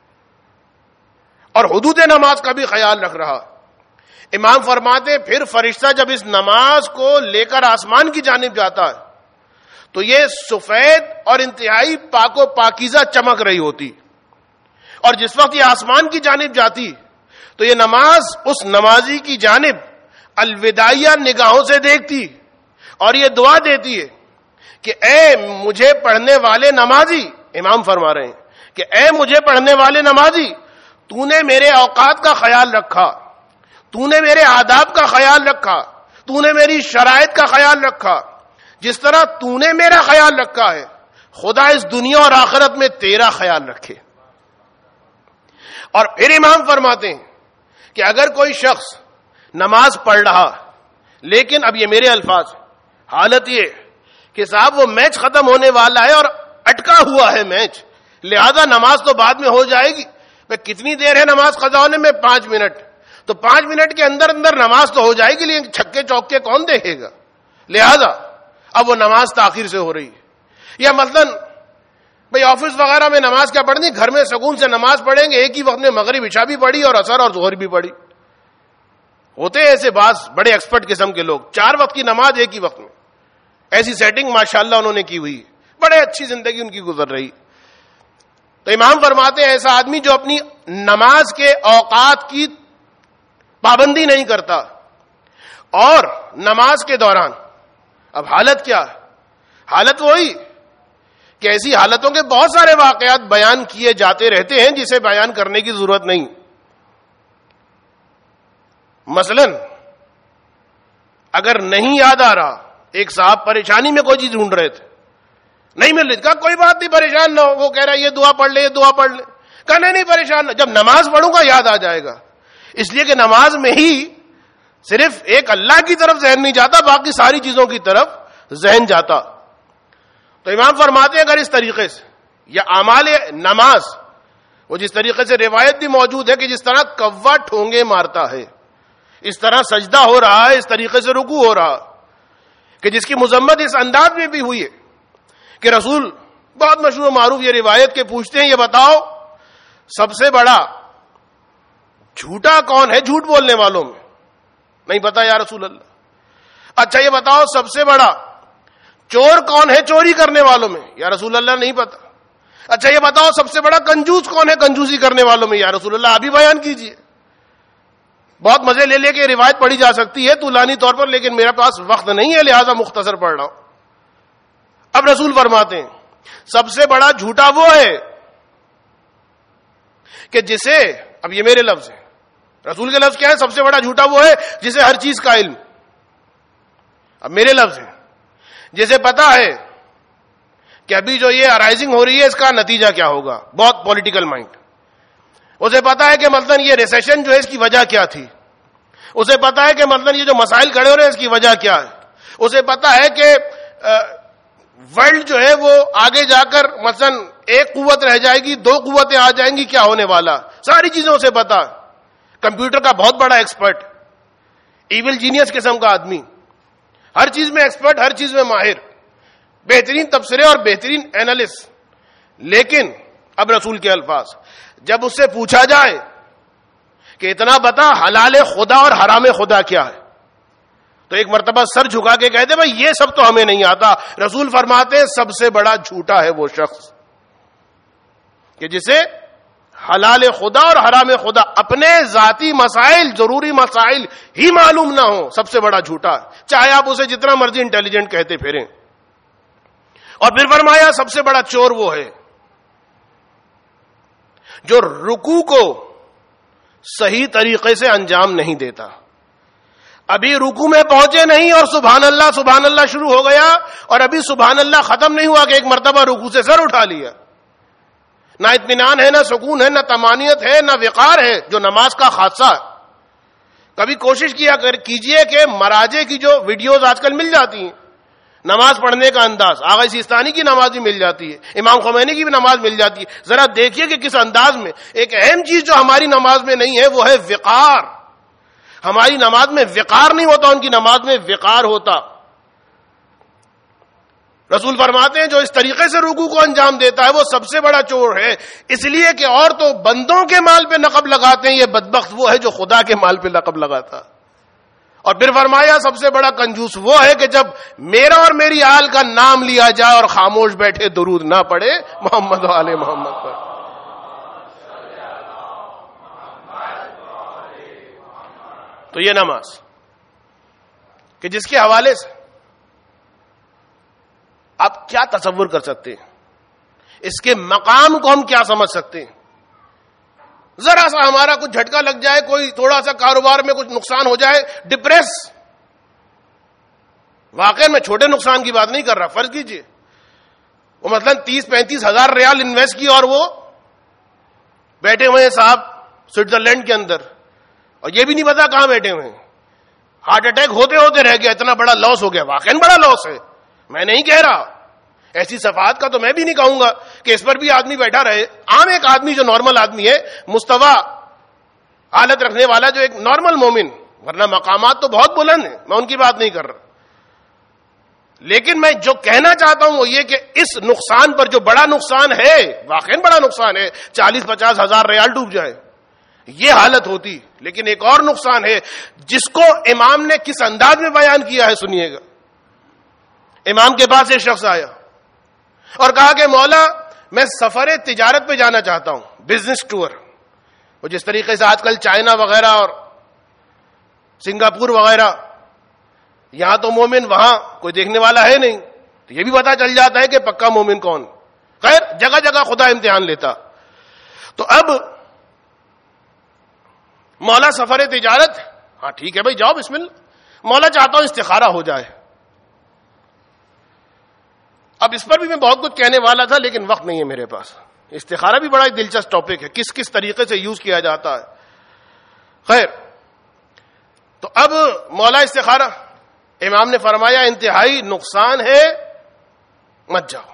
اور حدود نماز کا بھی خیال رکھ رہا، امام فرماتے ہیں پھر فرشتہ جب اس نماز کو لے کر آسمان کی جانب جاتا ہے تو یہ سفید اور انتہائی پاک و پاکیزہ چمک رہی ہوتی، اور جس وقت یہ آسمان کی جانب جاتی تو یہ نماز اس نمازی کی جانب الوداعیہ نگاہوں سے دیکھتی اور یہ دعا دیتی ہے کہ اے مجھے پڑھنے والے نمازی، امام فرما رہے ہیں کہ اے مجھے پڑھنے والے نمازی، تو نے میرے اوقات کا خیال رکھا، تو نے میرے آداب کا خیال رکھا، تو نے میری شرائط کا خیال رکھا، جس طرح تو نے میرا خیال رکھا ہے خدا اس دنیا اور آخرت میں تیرا خیال رکھے. اور پھر امام فرماتے ہیں کہ اگر کوئی شخص نماز پڑھ رہا لیکن اب یہ میرے الفاظ، حالت یہ کہ صاحب وہ میچ ختم ہونے والا ہے اور اٹکا ہوا ہے میچ، لہذا نماز تو بعد میں ہو جائے گی، میں کتنی دیر ہے نماز قضا ہونے میں؟ پانچ منٹ، تو پانچ منٹ کے اندر اندر نماز تو ہو جائے گی، لیکن چھکے چوکے کون دیکھے گا؟ لہذا اب وہ نماز تاخیر سے ہو رہی ہے. یا مثلاً بھئی آفس وغیرہ میں نماز کیا پڑھنی، گھر میں سکون سے نماز پڑھیں گے، ایک ہی وقت میں مغرب عشاء بھی پڑھی اور عصر اور ظہر بھی پڑھی. ہوتے ہیں ایسے بعض بڑے ایکسپرٹ قسم کے لوگ، چار وقت کی نماز ایک ہی وقت میں، ایسی سیٹنگ ماشاءاللہ انہوں نے کی ہوئی، بڑے اچھی زندگی ان کی گزر رہی. تو امام فرماتے ہیں ایسا آدمی جو اپنی نماز کے اوقات کی پابندی نہیں کرتا. اور نماز کے دوران اب حالت کیا ہے؟ حالت وہی کہ ایسی حالتوں کے بہت سارے واقعات بیان کیے جاتے رہتے ہیں جسے بیان کرنے کی ضرورت نہیں. مثلا اگر نہیں یاد آ رہا، ایک صاحب پریشانی میں کوئی چیز ڈھونڈ رہے تھے، نہیں مل رہی، کہا کوئی بات نہیں پریشان نہ ہو. وہ کہہ رہا ہے یہ دعا پڑھ لے یہ دعا پڑھ لے. کہا نہیں نہیں پریشان نہ، جب نماز پڑھوں گا یاد آ جائے گا. اس لیے کہ نماز میں ہی صرف ایک اللہ کی طرف ذہن نہیں جاتا، باقی ساری چیزوں کی طرف ذہن جاتا. تو امام فرماتے ہیں اگر اس طریقے سے یا اعمال نماز وہ جس طریقے سے روایت بھی موجود ہے کہ جس طرح کوا ٹھونگے مارتا ہے اس طرح سجدہ ہو رہا ہے، اس طریقے سے رکوع ہو رہا، کہ جس کی مذمت اس انداز میں بھی ہوئی ہے کہ رسول بہت مشہور و معروف یہ روایت کے پوچھتے ہیں یہ بتاؤ سب سے بڑا جھوٹا کون ہے جھوٹ بولنے والوں میں؟ نہیں پتا یا رسول اللہ. اچھا یہ بتاؤ سب سے بڑا چور کون ہے چوری کرنے والوں میں؟ یا رسول اللہ نہیں پتا. اچھا یہ بتاؤ سب سے بڑا کنجوس کون ہے کنجوسی کرنے والوں میں؟ یا رسول اللہ ابھی بیان کیجئے. بہت مزے لے لے کے روایت پڑھی جا سکتی ہے طولانی طور پر، لیکن میرے پاس وقت نہیں ہے لہذا مختصر پڑھ رہا ہوں. اب رسول فرماتے ہیں سب سے بڑا جھوٹا وہ ہے کہ جسے، اب یہ میرے لفظ ہیں، رسول کے لفظ کیا ہے؟ سب سے بڑا جھوٹا وہ ہے جسے ہر چیز کا علم، اب میرے لفظ ہیں، جسے پتا ہے کہ ابھی جو یہ ارائزنگ ہو رہی ہے اس کا نتیجہ کیا ہوگا، بہت پولیٹیکل مائنڈ، اسے پتا ہے کہ مثلا یہ ریسیشن جو ہے اس کی وجہ کیا تھی، اسے پتا ہے کہ مثلا یہ جو مسائل کھڑے ہو رہے ہیں اس کی وجہ کیا ہے، اسے پتا ہے کہ ورلڈ جو ہے وہ آگے جا کر مثلا ایک قوت رہ جائے گی، دو قوتیں آ جائیں گی، کیا ہونے والا، ساری چیزوں سے پتا. کمپیوٹر کا بہت بڑا ایکسپرٹ، ایول جینیس قسم کا آدمی، ہر چیز میں ایکسپرٹ، ہر چیز میں ماہر، بہترین تبصرے اور بہترین اینالسٹ. لیکن اب رسول کے الفاظ جب اس سے پوچھا جائے کہ اتنا بتا حلال خدا اور حرام خدا کیا ہے، تو ایک مرتبہ سر جھکا کے کہتے بھائی یہ سب تو ہمیں نہیں آتا. رسول فرماتے ہیں سب سے بڑا جھوٹا ہے وہ شخص کہ جسے حلال خدا اور حرام خدا اپنے ذاتی مسائل، ضروری مسائل ہی معلوم نہ ہو، سب سے بڑا جھوٹا ہے، چاہے آپ اسے جتنا مرضی انٹیلیجنٹ کہتے پھریں. اور پھر فرمایا سب سے بڑا چور وہ ہے جو رکوع کو صحیح طریقے سے انجام نہیں دیتا. ابھی رکوع میں پہنچے نہیں اور سبحان اللہ سبحان اللہ شروع ہو گیا، اور ابھی سبحان اللہ ختم نہیں ہوا کہ ایک مرتبہ رکوع سے سر اٹھا لیا. نہ اطمینان ہے، نہ سکون ہے، نہ طمانینت ہے، نہ وقار ہے، جو نماز کا خاصہ ہے. کبھی کوشش کیا کر کیجئے کہ مراجع کی جو ویڈیوز آج کل مل جاتی ہیں نماز پڑھنے کا انداز، آغا سیستانی کی نماز بھی مل جاتی ہے، امام خمینی کی بھی نماز مل جاتی ہے، ذرا دیکھیے کہ کس انداز میں. ایک اہم چیز جو ہماری نماز میں نہیں ہے وہ ہے وقار. ہماری نماز میں وقار نہیں ہوتا، ان کی نماز میں وقار ہوتا. رسول فرماتے ہیں جو اس طریقے سے رکوع کو انجام دیتا ہے وہ سب سے بڑا چور ہے، اس لیے کہ اور تو بندوں کے مال پہ نقب لگاتے ہیں، یہ بدبخت وہ ہے جو خدا کے مال پہ نقب لگاتا. اور پھر فرمایا سب سے بڑا کنجوس وہ ہے کہ جب میرا اور میری آل کا نام لیا جائے اور خاموش بیٹھے درود نہ پڑے محمد و آل محمد پر. تو یہ نماز کہ جس کے حوالے سے آپ کیا تصور کر سکتے ہیں، اس کے مقام کو ہم کیا سمجھ سکتے ہیں. ذرا سا ہمارا کچھ جھٹکا لگ جائے، کوئی تھوڑا سا کاروبار میں کچھ نقصان ہو جائے، ڈپریس. واقعی میں چھوٹے نقصان کی بات نہیں کر رہا، فرض کیجئے وہ مثلا تیس پینتیس ہزار ریال انویسٹ کی اور وہ بیٹھے ہوئے ہیں صاحب سوئٹزرلینڈ کے اندر اور یہ بھی نہیں پتا کہاں بیٹھے ہوئے ہیں، ہارٹ اٹیک ہوتے ہوتے رہ گیا، اتنا بڑا لاس ہو گیا. واقعی بڑا لاس ہے، میں نہیں کہہ رہا، ایسی صفات کا تو میں بھی نہیں کہوں گا کہ اس پر بھی آدمی بیٹھا رہے. عام ایک آدمی جو نارمل آدمی ہے، مستوی حالت رکھنے والا، جو ایک نارمل مومن، ورنہ مقامات تو بہت بلند ہیں، میں ان کی بات نہیں کر رہا. لیکن میں جو کہنا چاہتا ہوں وہ یہ کہ اس نقصان پر جو بڑا نقصان ہے، واقعی بڑا نقصان ہے، چالیس پچاس ہزار ریال ڈوب جائے، یہ حالت ہوتی. لیکن ایک اور نقصان ہے جس کو امام نے کس انداز میں بیان کیا ہے سنیے گا. امام کے پاس ایک شخص آیا اور کہا کہ مولا میں سفر تجارت پہ جانا چاہتا ہوں، بزنس ٹور. وہ جس طریقے سے آج کل چائنا وغیرہ اور سنگاپور وغیرہ. یہاں تو مومن, وہاں کوئی دیکھنے والا ہے نہیں, تو یہ بھی پتا چل جاتا ہے کہ پکا مومن کون. خیر, جگہ جگہ خدا امتحان لیتا. تو اب مولا سفر تجارت, ہاں ٹھیک ہے بھائی جاؤ بسم اللہ, مولا چاہتا ہوں استخارہ ہو جائے. اب اس پر بھی میں بہت کچھ کہنے والا تھا لیکن وقت نہیں ہے میرے پاس. استخارہ بھی بڑا دلچسپ ٹاپک ہے, کس کس طریقے سے یوز کیا جاتا ہے. خیر, تو اب مولا استخارہ, امام نے فرمایا انتہائی نقصان ہے, مت جاؤ.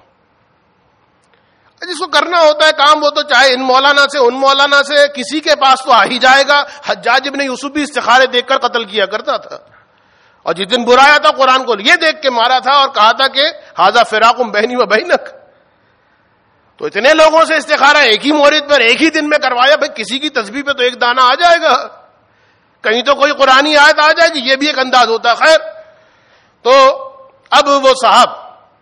جس کو کرنا ہوتا ہے کام, وہ تو چاہے ان مولانا سے ان مولانا سے کسی کے پاس تو آ ہی جائے گا. حجاج ابن یوسف بھی استخارے دیکھ کر قتل کیا کرتا تھا, اور جس دن برایا تھا قرآن کو یہ دیکھ کے مارا تھا اور کہا تھا کہ ھذا فراق بینی و بینک. تو اتنے لوگوں سے استخارہ ایک ہی مورد پر ایک ہی دن میں کروایا. بھائی کسی کی تسبیح پہ تو ایک دانہ آ جائے گا, کہیں تو کوئی قرآنی آیت آ جائے گی, یہ بھی ایک انداز ہوتا ہے. خیر, تو اب وہ صاحب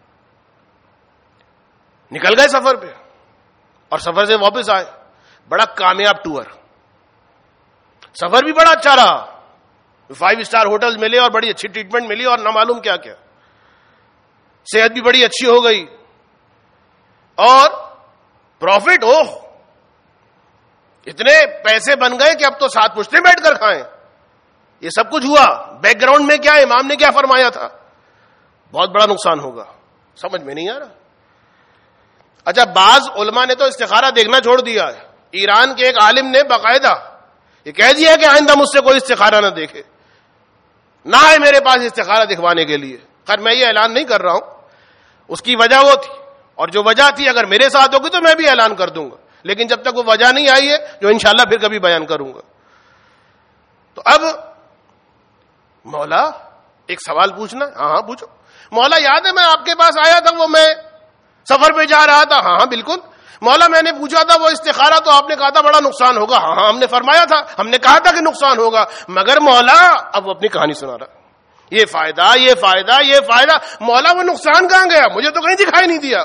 نکل گئے سفر پہ اور سفر سے واپس آئے. بڑا کامیاب ٹور, سفر بھی بڑا اچھا رہا, فائیو اسٹار ہوٹل ملے اور بڑی اچھی ٹریٹمنٹ ملی اور نہ معلوم کیا کیا. صحت بھی بڑی اچھی ہو گئی اور پروفٹ ہو, اتنے پیسے بن گئے کہ اب تو ساتھ پشتے بیٹھ کر کھائیں. یہ سب کچھ ہوا. بیک گراؤنڈ میں کیا, امام نے کیا فرمایا تھا, بہت بڑا نقصان ہوگا. سمجھ میں نہیں آ رہا. اچھا, بعض علماء نے تو استخارہ دیکھنا چھوڑ دیا ہے. ایران کے ایک عالم نے باقاعدہ یہ کہہ دیا کہ آئندہ مجھ سے کوئی استخارہ نہ دیکھے, نہ آئے میرے پاس استخارہ دکھوانے کے لیے. خیر میں یہ اعلان نہیں کر رہا ہوں, اس کی وجہ وہ تھی, اور جو وجہ تھی اگر میرے ساتھ ہوگی تو میں بھی اعلان کر دوں گا, لیکن جب تک وہ وجہ نہیں آئی ہے جو انشاءاللہ پھر کبھی بیان کروں گا. تو اب مولا ایک سوال پوچھنا, ہاں ہاں پوچھو. مولا یاد ہے میں آپ کے پاس آیا تھا, وہ میں سفر پہ جا رہا تھا. ہاں ہاں بالکل. مولا میں نے پوچھا تھا وہ استخارہ, تو آپ نے کہا تھا بڑا نقصان ہوگا. ہاں ہاں ہم نے فرمایا تھا, ہم نے کہا تھا کہ نقصان ہوگا, مگر مولا اب وہ اپنی کہانی سنا رہا, یہ فائدہ یہ فائدہ یہ فائدہ. مولا وہ نقصان کہاں گیا, مجھے تو کہیں دکھائی نہیں دیا.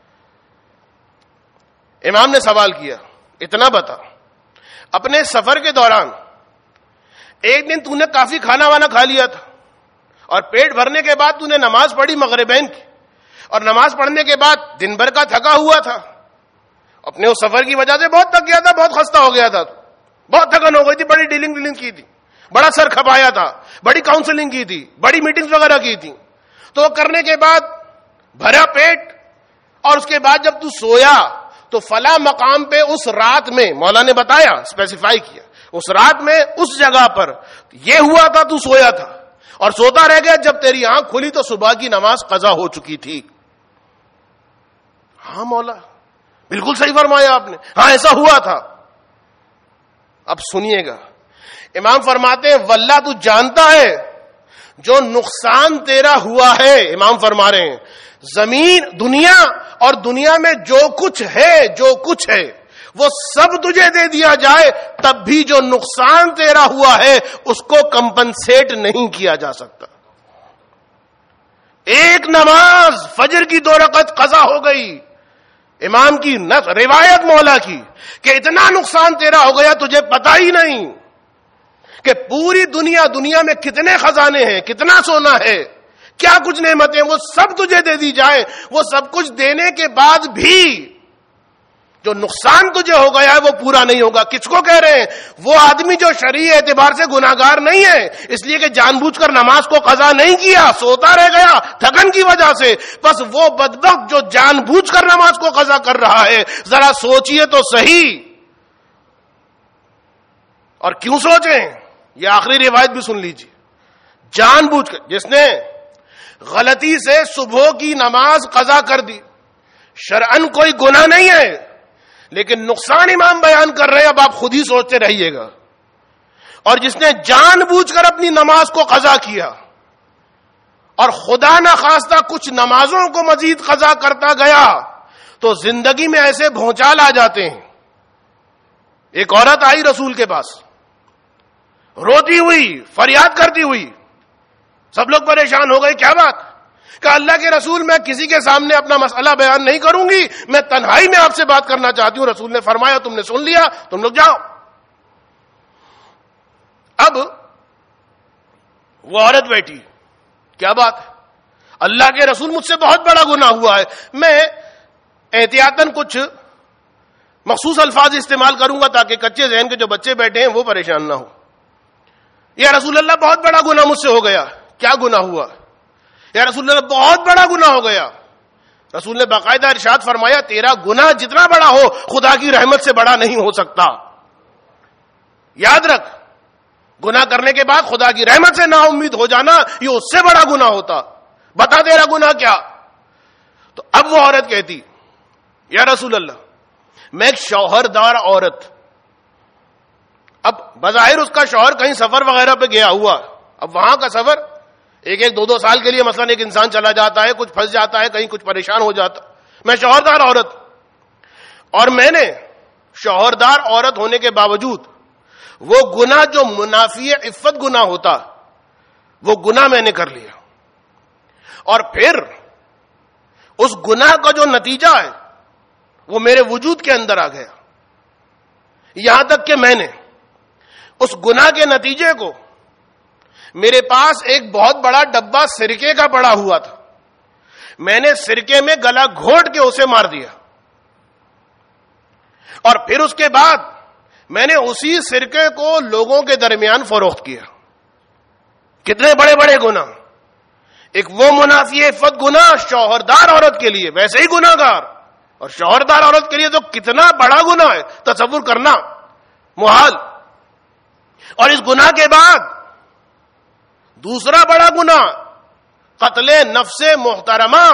امام نے سوال کیا, اتنا بتا, اپنے سفر کے دوران ایک دن تو نے کافی کھانا وانا کھا لیا تھا, اور پیٹ بھرنے کے بعد تو نے نماز پڑھی مغربین کی, اور نماز پڑھنے کے بعد دن بھر کا تھکا ہوا تھا, اپنے اس سفر کی وجہ سے بہت تھک گیا تھا, بہت خستہ ہو گیا تھا, بہت تھکن ہو گئی تھی, بڑی ڈیلنگ ڈیلنگ کی تھی, بڑا سر کھپایا تھا, بڑی کاؤنسلنگ کی تھی, بڑی میٹنگز وغیرہ کی تھی. تو وہ کرنے کے بعد بھرا پیٹ, اور اس کے بعد جب تو سویا تو فلاں مقام پہ اس رات میں, مولا نے بتایا اسپیسیفائی کیا, اس رات میں اس جگہ پر یہ ہوا تھا, تو سویا تھا اور سوتا رہ گیا, جب تیری آنکھ کھلی تو صبح کی نماز قضا ہو چکی تھی. ہاں مولا بالکل صحیح فرمایا آپ نے, ہاں ایسا ہوا تھا. اب سنیے گا, امام فرماتے ہیں واللہ تو جانتا ہے جو نقصان تیرا ہوا ہے. امام فرما رہے ہیں زمین دنیا اور دنیا میں جو کچھ ہے جو کچھ ہے وہ سب تجھے دے دیا جائے, تب بھی جو نقصان تیرا ہوا ہے اس کو کمپنسیٹ نہیں کیا جا سکتا. ایک نماز فجر کی دو رکعت قضا ہو گئی, امام کی روایت مولا کی, کہ اتنا نقصان تیرا ہو گیا تجھے پتا ہی نہیں کہ پوری دنیا دنیا میں کتنے خزانے ہیں, کتنا سونا ہے, کیا کچھ نعمتیں, وہ سب تجھے دے دی جائے. وہ سب کچھ دینے کے بعد بھی جو نقصان تجھے ہو گیا ہے وہ پورا نہیں ہوگا. کس کو کہہ رہے ہیں؟ وہ آدمی جو شرعی اعتبار سے گناہگار نہیں ہے, اس لیے کہ جان بوجھ کر نماز کو قضا نہیں کیا, سوتا رہ گیا تھکن کی وجہ سے. بس وہ بدبخت جو جان بوجھ کر نماز کو قضا کر رہا ہے, ذرا سوچئے تو صحیح. اور کیوں سوچیں, یہ آخری روایت بھی سن لیجیے. جان بوجھ کر جس نے غلطی سے صبح کی نماز قضا کر دی, شرعن کوئی گناہ نہیں ہے, لیکن نقصان امام بیان کر رہے ہیں, اب آپ خود ہی سوچتے رہیے گا. اور جس نے جان بوجھ کر اپنی نماز کو قضا کیا اور خدا نہ خواستہ کچھ نمازوں کو مزید قضا کرتا گیا, تو زندگی میں ایسے بھونچال آ جاتے ہیں. ایک عورت آئی رسول کے پاس, روتی ہوئی, فریاد کرتی ہوئی, سب لوگ پریشان ہو گئے, کیا بات؟ کہ اللہ کے رسول میں کسی کے سامنے اپنا مسئلہ بیان نہیں کروں گی, میں تنہائی میں آپ سے بات کرنا چاہتی ہوں. رسول نے فرمایا تم نے سن لیا, تم لوگ جاؤ. اب وہ عورت بیٹھی, کیا بات ہے, اللہ کے رسول مجھ سے بہت بڑا گناہ ہوا ہے, میں احتیاطاً کچھ مخصوص الفاظ استعمال کروں گا تاکہ کچے ذہن کے جو بچے بیٹھے ہیں وہ پریشان نہ ہو. یا رسول اللہ بہت بڑا گناہ مجھ سے ہو گیا. کیا گناہ ہوا؟ یا رسول اللہ بہت بڑا گناہ ہو گیا. رسول نے باقاعدہ ارشاد فرمایا تیرا گناہ جتنا بڑا ہو خدا کی رحمت سے بڑا نہیں ہو سکتا. یاد رکھ, گناہ کرنے کے بعد خدا کی رحمت سے نا امید ہو جانا یہ اس سے بڑا گناہ ہوتا. بتا تیرا گناہ کیا؟ تو اب وہ عورت کہتی یا رسول اللہ میں ایک شوہردار عورت, اب بظاہر اس کا شوہر کہیں سفر وغیرہ پہ گیا ہوا, اب وہاں کا سفر ایک ایک دو دو سال کے لیے مثلا ایک انسان چلا جاتا ہے, کچھ پھنس جاتا ہے, کہیں کچھ پریشان ہو جاتا. میں شوہردار عورت, اور میں نے شوہردار عورت ہونے کے باوجود وہ گناہ جو منافی عفت گناہ ہوتا وہ گناہ میں نے کر لیا, اور پھر اس گناہ کا جو نتیجہ ہے وہ میرے وجود کے اندر آ گیا, یہاں تک کہ میں نے اس گناہ کے نتیجے کو, میرے پاس ایک بہت بڑا ڈبہ سرکے کا پڑا ہوا تھا, میں نے سرکے میں گلا گھونٹ کے اسے مار دیا, اور پھر اس کے بعد میں نے اسی سرکے کو لوگوں کے درمیان فروخت کیا. کتنے بڑے بڑے گناہ. ایک وہ منافی عفت گناہ شوہردار عورت کے لیے ویسے ہی گناہ گار, اور شوہردار عورت کے لیے تو کتنا بڑا گناہ ہے تصور کرنا محال. اور اس گناہ کے بعد دوسرا بڑا گناہ قتل نفس محترمہ.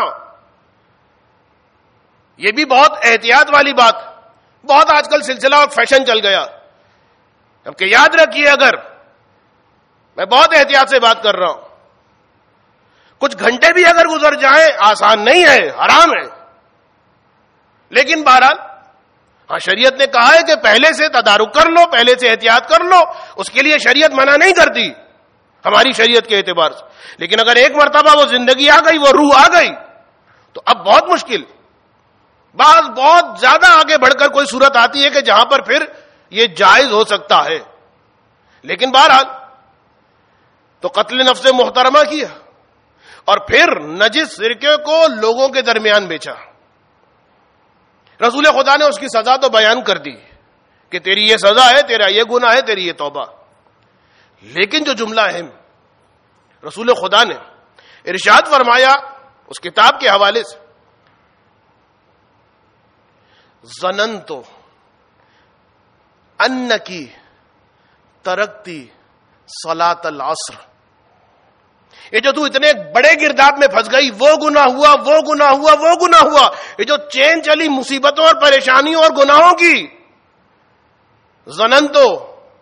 یہ بھی بہت احتیاط والی بات, بہت آج کل سلسلہ اور فیشن چل گیا. اب کہ یاد رکھیے, اگر میں بہت احتیاط سے بات کر رہا ہوں, کچھ گھنٹے بھی اگر گزر جائیں آسان نہیں ہے, حرام ہے, لیکن بہرحال ہاں شریعت نے کہا ہے کہ پہلے سے تدارک کر لو, پہلے سے احتیاط کر لو, اس کے لیے شریعت منع نہیں کرتی ہماری شریعت کے اعتبار سے. لیکن اگر ایک مرتبہ وہ زندگی آ گئی, وہ روح آ گئی, تو اب بہت مشکل, بعض بہت زیادہ آگے بڑھ کر کوئی صورت آتی ہے کہ جہاں پر پھر یہ جائز ہو سکتا ہے. لیکن بہرحال تو قتل نفس محترمہ کیا, اور پھر نجس سرکے کو لوگوں کے درمیان بیچا. رسول خدا نے اس کی سزا تو بیان کر دی کہ تیری یہ سزا ہے, تیرا یہ گناہ ہے, تیری یہ توبہ. لیکن جو جملہ اہم رسول خدا نے ارشاد فرمایا اس کتاب کے حوالے سے, ظننت انکی ترکتی صلاۃ العصر. یہ جو تو اتنے بڑے گرداب میں پھنس گئی, وہ گناہ ہوا, وہ گناہ ہوا, وہ گناہ ہوا, یہ جو چین چلی مصیبتوں اور پریشانیوں اور گناہوں کی, ظنن تو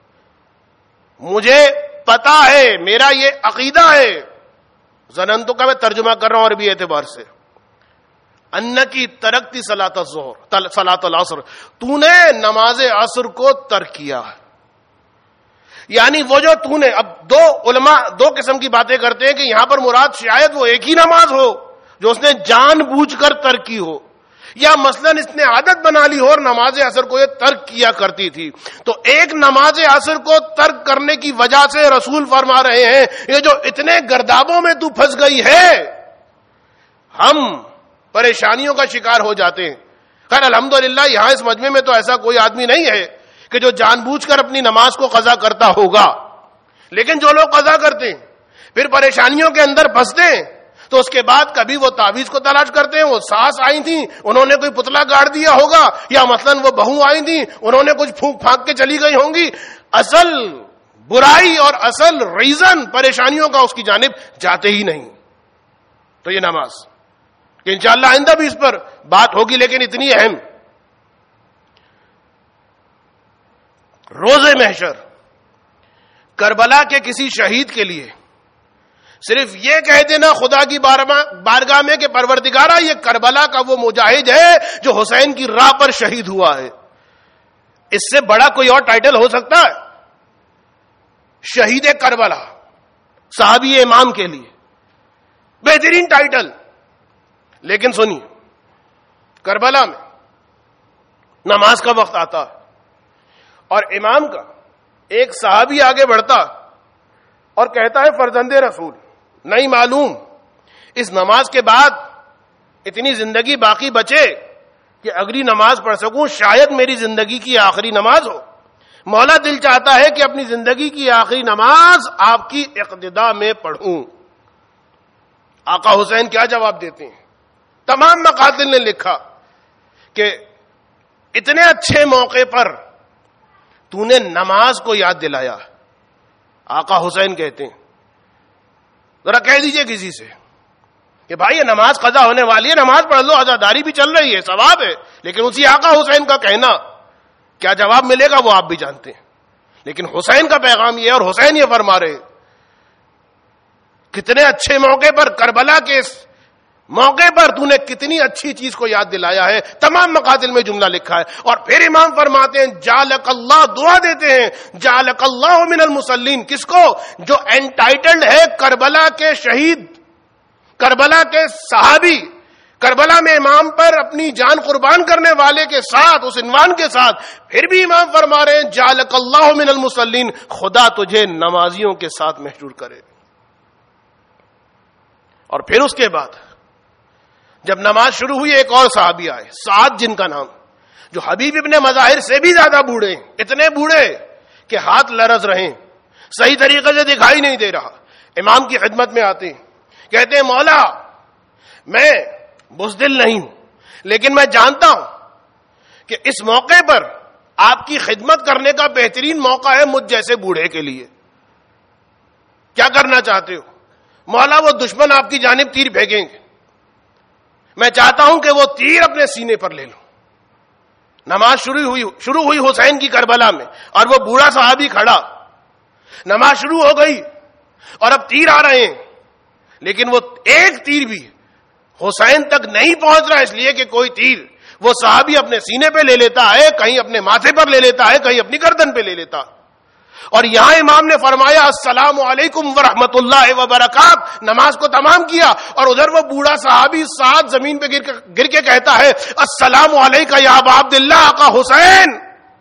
مجھے پتا ہے, میرا یہ عقیدہ ہے. ظنن تو کا میں ترجمہ کر رہا ہوں عربی اعتبار سے, ان کی ترکتی صلاۃ الظہر صلاۃ العصر, تو نے نماز عصر کو ترک کیا. یعنی وہ جو تو نے, اب دو علماء دو قسم کی باتیں کرتے ہیں کہ یہاں پر مراد شاید وہ ایک ہی نماز ہو جو اس نے جان بوجھ کر ترک کی ہو, یا مثلا اس نے عادت بنا لی ہو اور نماز عصر کو یہ ترک کیا کرتی تھی. تو ایک نماز عصر کو ترک کرنے کی وجہ سے رسول فرما رہے ہیں یہ جو اتنے گردابوں میں تو پھنس گئی ہے, ہم پریشانیوں کا شکار ہو جاتے ہیں. خیر الحمدللہ یہاں اس مجمع میں تو ایسا کوئی آدمی نہیں ہے کہ جو جان بوجھ کر اپنی نماز کو قضا کرتا ہوگا, لیکن جو لوگ قضا کرتے ہیں پھر پریشانیوں کے اندر پھنستے ہیں, تو اس کے بعد کبھی وہ تعویذ کو تلاش کرتے ہیں, وہ ساس آئی تھیں انہوں نے کوئی پتلا گاڑ دیا ہوگا, یا مثلاً وہ بہو آئی تھیں انہوں نے کچھ پھونک پھانک کے چلی گئی ہوں گی. اصل برائی اور اصل ریزن پریشانیوں کا اس کی جانب جاتے ہی نہیں. تو یہ نماز کہ انشاءاللہ آئندہ بھی اس پر بات ہوگی, لیکن اتنی اہم, روز محشر کربلا کے کسی شہید کے لیے صرف یہ کہہ دینا خدا کی بارگاہ میں کہ پروردگارہ یہ کربلا کا وہ مجاہد ہے جو حسین کی راہ پر شہید ہوا ہے, اس سے بڑا کوئی اور ٹائٹل ہو سکتا ہے؟ شہید کربلا صحابی امام کے لیے بہترین ٹائٹل. لیکن سنیے, کربلا میں نماز کا وقت آتا اور امام کا ایک صحابی آگے بڑھتا اور کہتا ہے فرزند رسول، نہیں معلوم اس نماز کے بعد اتنی زندگی باقی بچے کہ اگلی نماز پڑھ سکوں، شاید میری زندگی کی آخری نماز ہو۔ مولا دل چاہتا ہے کہ اپنی زندگی کی آخری نماز آپ کی اقتداء میں پڑھوں۔ آقا حسین کیا جواب دیتے ہیں؟ تمام مقاتل نے لکھا کہ اتنے اچھے موقع پر تو نے نماز کو یاد دلایا۔ آقا حسین کہتے ہیں ذرا کہہ دیجئے کسی سے کہ بھائی یہ نماز قضا ہونے والی ہے، نماز پڑھ لو، عزاداری بھی چل رہی ہے، ثواب ہے۔ لیکن اسی آقا حسین کا کہنا کیا جواب ملے گا وہ آپ بھی جانتے ہیں۔ لیکن حسین کا پیغام یہ ہے، اور حسین یہ فرما رہے کتنے اچھے موقع پر، کربلا کے موقع پر تو نے کتنی اچھی چیز کو یاد دلایا ہے۔ تمام مقاتل میں جملہ لکھا ہے۔ اور پھر امام فرماتے ہیں جعلک اللہ، دعا دیتے ہیں جعلک اللہ من المصلین، کس کو؟ جو انٹائٹلڈ ہے کربلا کے شہید، کربلا کے صحابی، کربلا میں امام پر اپنی جان قربان کرنے والے کے ساتھ، اس عنوان کے ساتھ پھر بھی امام فرما رہے ہیں جعلک اللہ من المصلین، خدا تجھے نمازیوں کے ساتھ محشور کرے۔ اور پھر اس کے بعد جب نماز شروع ہوئی ایک اور صحابی آئے، سعد جن کا نام، جو حبیب ابن مظاہر سے بھی زیادہ بوڑھے، اتنے بوڑھے کہ ہاتھ لرز رہے، صحیح طریقے سے دکھائی نہیں دے رہا۔ امام کی خدمت میں آتے کہتے ہیں مولا میں بزدل نہیں ہوں، لیکن میں جانتا ہوں کہ اس موقع پر آپ کی خدمت کرنے کا بہترین موقع ہے مجھ جیسے بوڑھے کے لیے۔ کیا کرنا چاہتے ہو؟ مولا وہ دشمن آپ کی جانب تیر پھینکیں گے، میں چاہتا ہوں کہ وہ تیر اپنے سینے پر لے لو۔ نماز شروع ہوئی شروع ہوئی حسین کی کربلا میں، اور وہ بوڑھا صحابی کھڑا، نماز شروع ہو گئی اور اب تیر آ رہے ہیں، لیکن وہ ایک تیر بھی حسین تک نہیں پہنچ رہا، اس لیے کہ کوئی تیر وہ صحابی اپنے سینے پہ لے لیتا ہے، کہیں اپنے ماتھے پر لے لیتا ہے، کہیں اپنی گردن پہ لے لیتا۔ اور یہاں امام نے فرمایا السلام علیکم ورحمۃ اللہ وبرکاتہ، نماز کو تمام کیا، اور ادھر وہ بوڑھا صحابی ساتھ زمین پہ گر کے گر کے کہتا ہے السلام علیکہ یا ابا عبداللہ، آقا حسین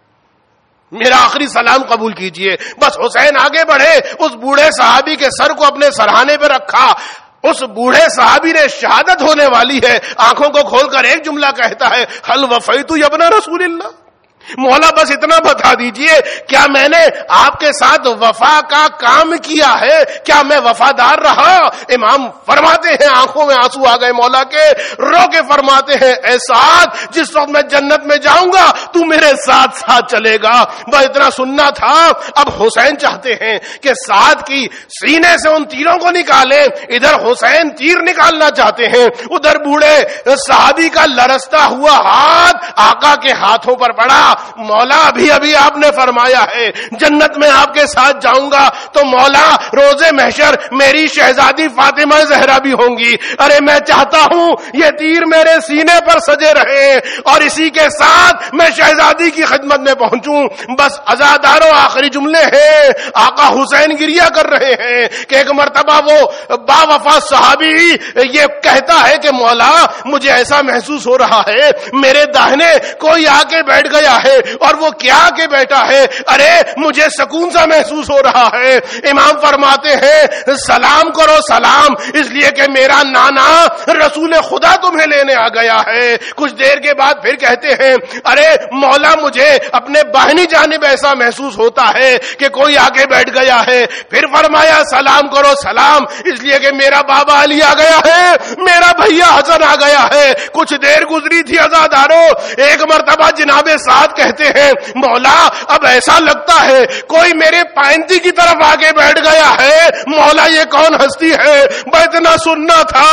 میرا آخری سلام قبول کیجئے۔ بس حسین آگے بڑھے، اس بوڑھے صحابی کے سر کو اپنے سرہانے پہ رکھا، اس بوڑھے صحابی نے شہادت ہونے والی ہے، آنکھوں کو کھول کر ایک جملہ کہتا ہے حل وفیت یا ابن رسول اللہ، مولا بس اتنا بتا دیجئے کیا میں نے آپ کے ساتھ وفا کا کام کیا ہے، کیا میں وفادار رہا؟ امام فرماتے ہیں آنکھوں میں آنسو آ گئے مولا کے، رو کے فرماتے ہیں اے سعد جس وقت میں جنت میں جاؤں گا تو میرے ساتھ ساتھ چلے گا۔ بس اتنا سننا تھا۔ اب حسین چاہتے ہیں کہ سعد کی سینے سے ان تیروں کو نکالیں، ادھر حسین تیر نکالنا چاہتے ہیں، ادھر بوڑھے صحابی کا لرزتا ہوا ہاتھ آقا کے ہاتھوں پر پڑا۔ مولا ابھی ابھی آپ نے فرمایا ہے جنت میں آپ کے ساتھ جاؤں گا، تو مولا روز محشر میری شہزادی فاطمہ زہرا بھی ہوں گی، ارے میں چاہتا ہوں یہ تیر میرے سینے پر سجے رہے اور اسی کے ساتھ میں شہزادی کی خدمت میں پہنچوں۔ بس عزاداروں آخری جملے ہیں، آقا حسین گریہ کر رہے ہیں کہ ایک مرتبہ وہ با وفا صحابی یہ کہتا ہے کہ مولا مجھے ایسا محسوس ہو رہا ہے میرے داہنے کوئی آ کے بیٹھ گیا ہے، اور وہ کیا کے بیٹھا ہے، ارے مجھے سکون سا محسوس ہو رہا ہے۔ امام فرماتے ہیں سلام کرو سلام، اس لیے کہ میرا نانا رسول خدا تمہیں لینے آ گیا ہے۔ کچھ دیر کے بعد پھر کہتے ہیں ارے مولا مجھے اپنے باہنی جانب ایسا محسوس ہوتا ہے کہ کوئی آگے بیٹھ گیا ہے۔ پھر فرمایا سلام کرو سلام، اس لیے کہ میرا بابا علی آ گیا ہے، میرا بھیا حسن آ گیا ہے۔ کچھ دیر گزری تھی عزاداروں، ایک مرتبہ جناب سعد کہتے ہیں مولا اب ایسا لگتا ہے کوئی میرے پائنتی کی طرف آگے بیٹھ گیا ہے، مولا یہ کون ہستی ہے؟ اتنا سننا تھا۔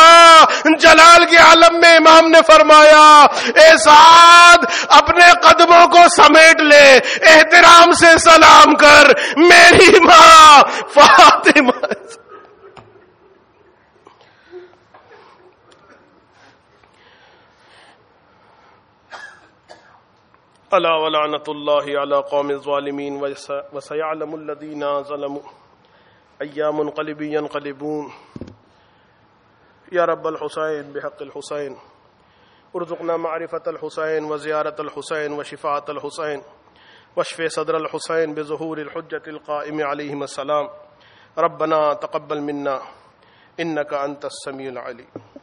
جلال کے عالم میں امام نے فرمایا اے سعد اپنے قدموں کو سمیٹ لے، احترام سے سلام کر، میری ماں فاطمہ۔ الا ولعنۃ اللہ علی قوم الظالمین وسيعلم الذین ظلموا ایا منقلب ينقلبون۔ یا رب الحسین بحق الحسین ارزقنا معرفۃ الحسین وزیارۃ الحسین وشفاعۃ الحسین واشف صدر الحسین بظہور الحجۃ القائم علیہم السلام۔ ربنا تقبل منا انك انت السميع العليم.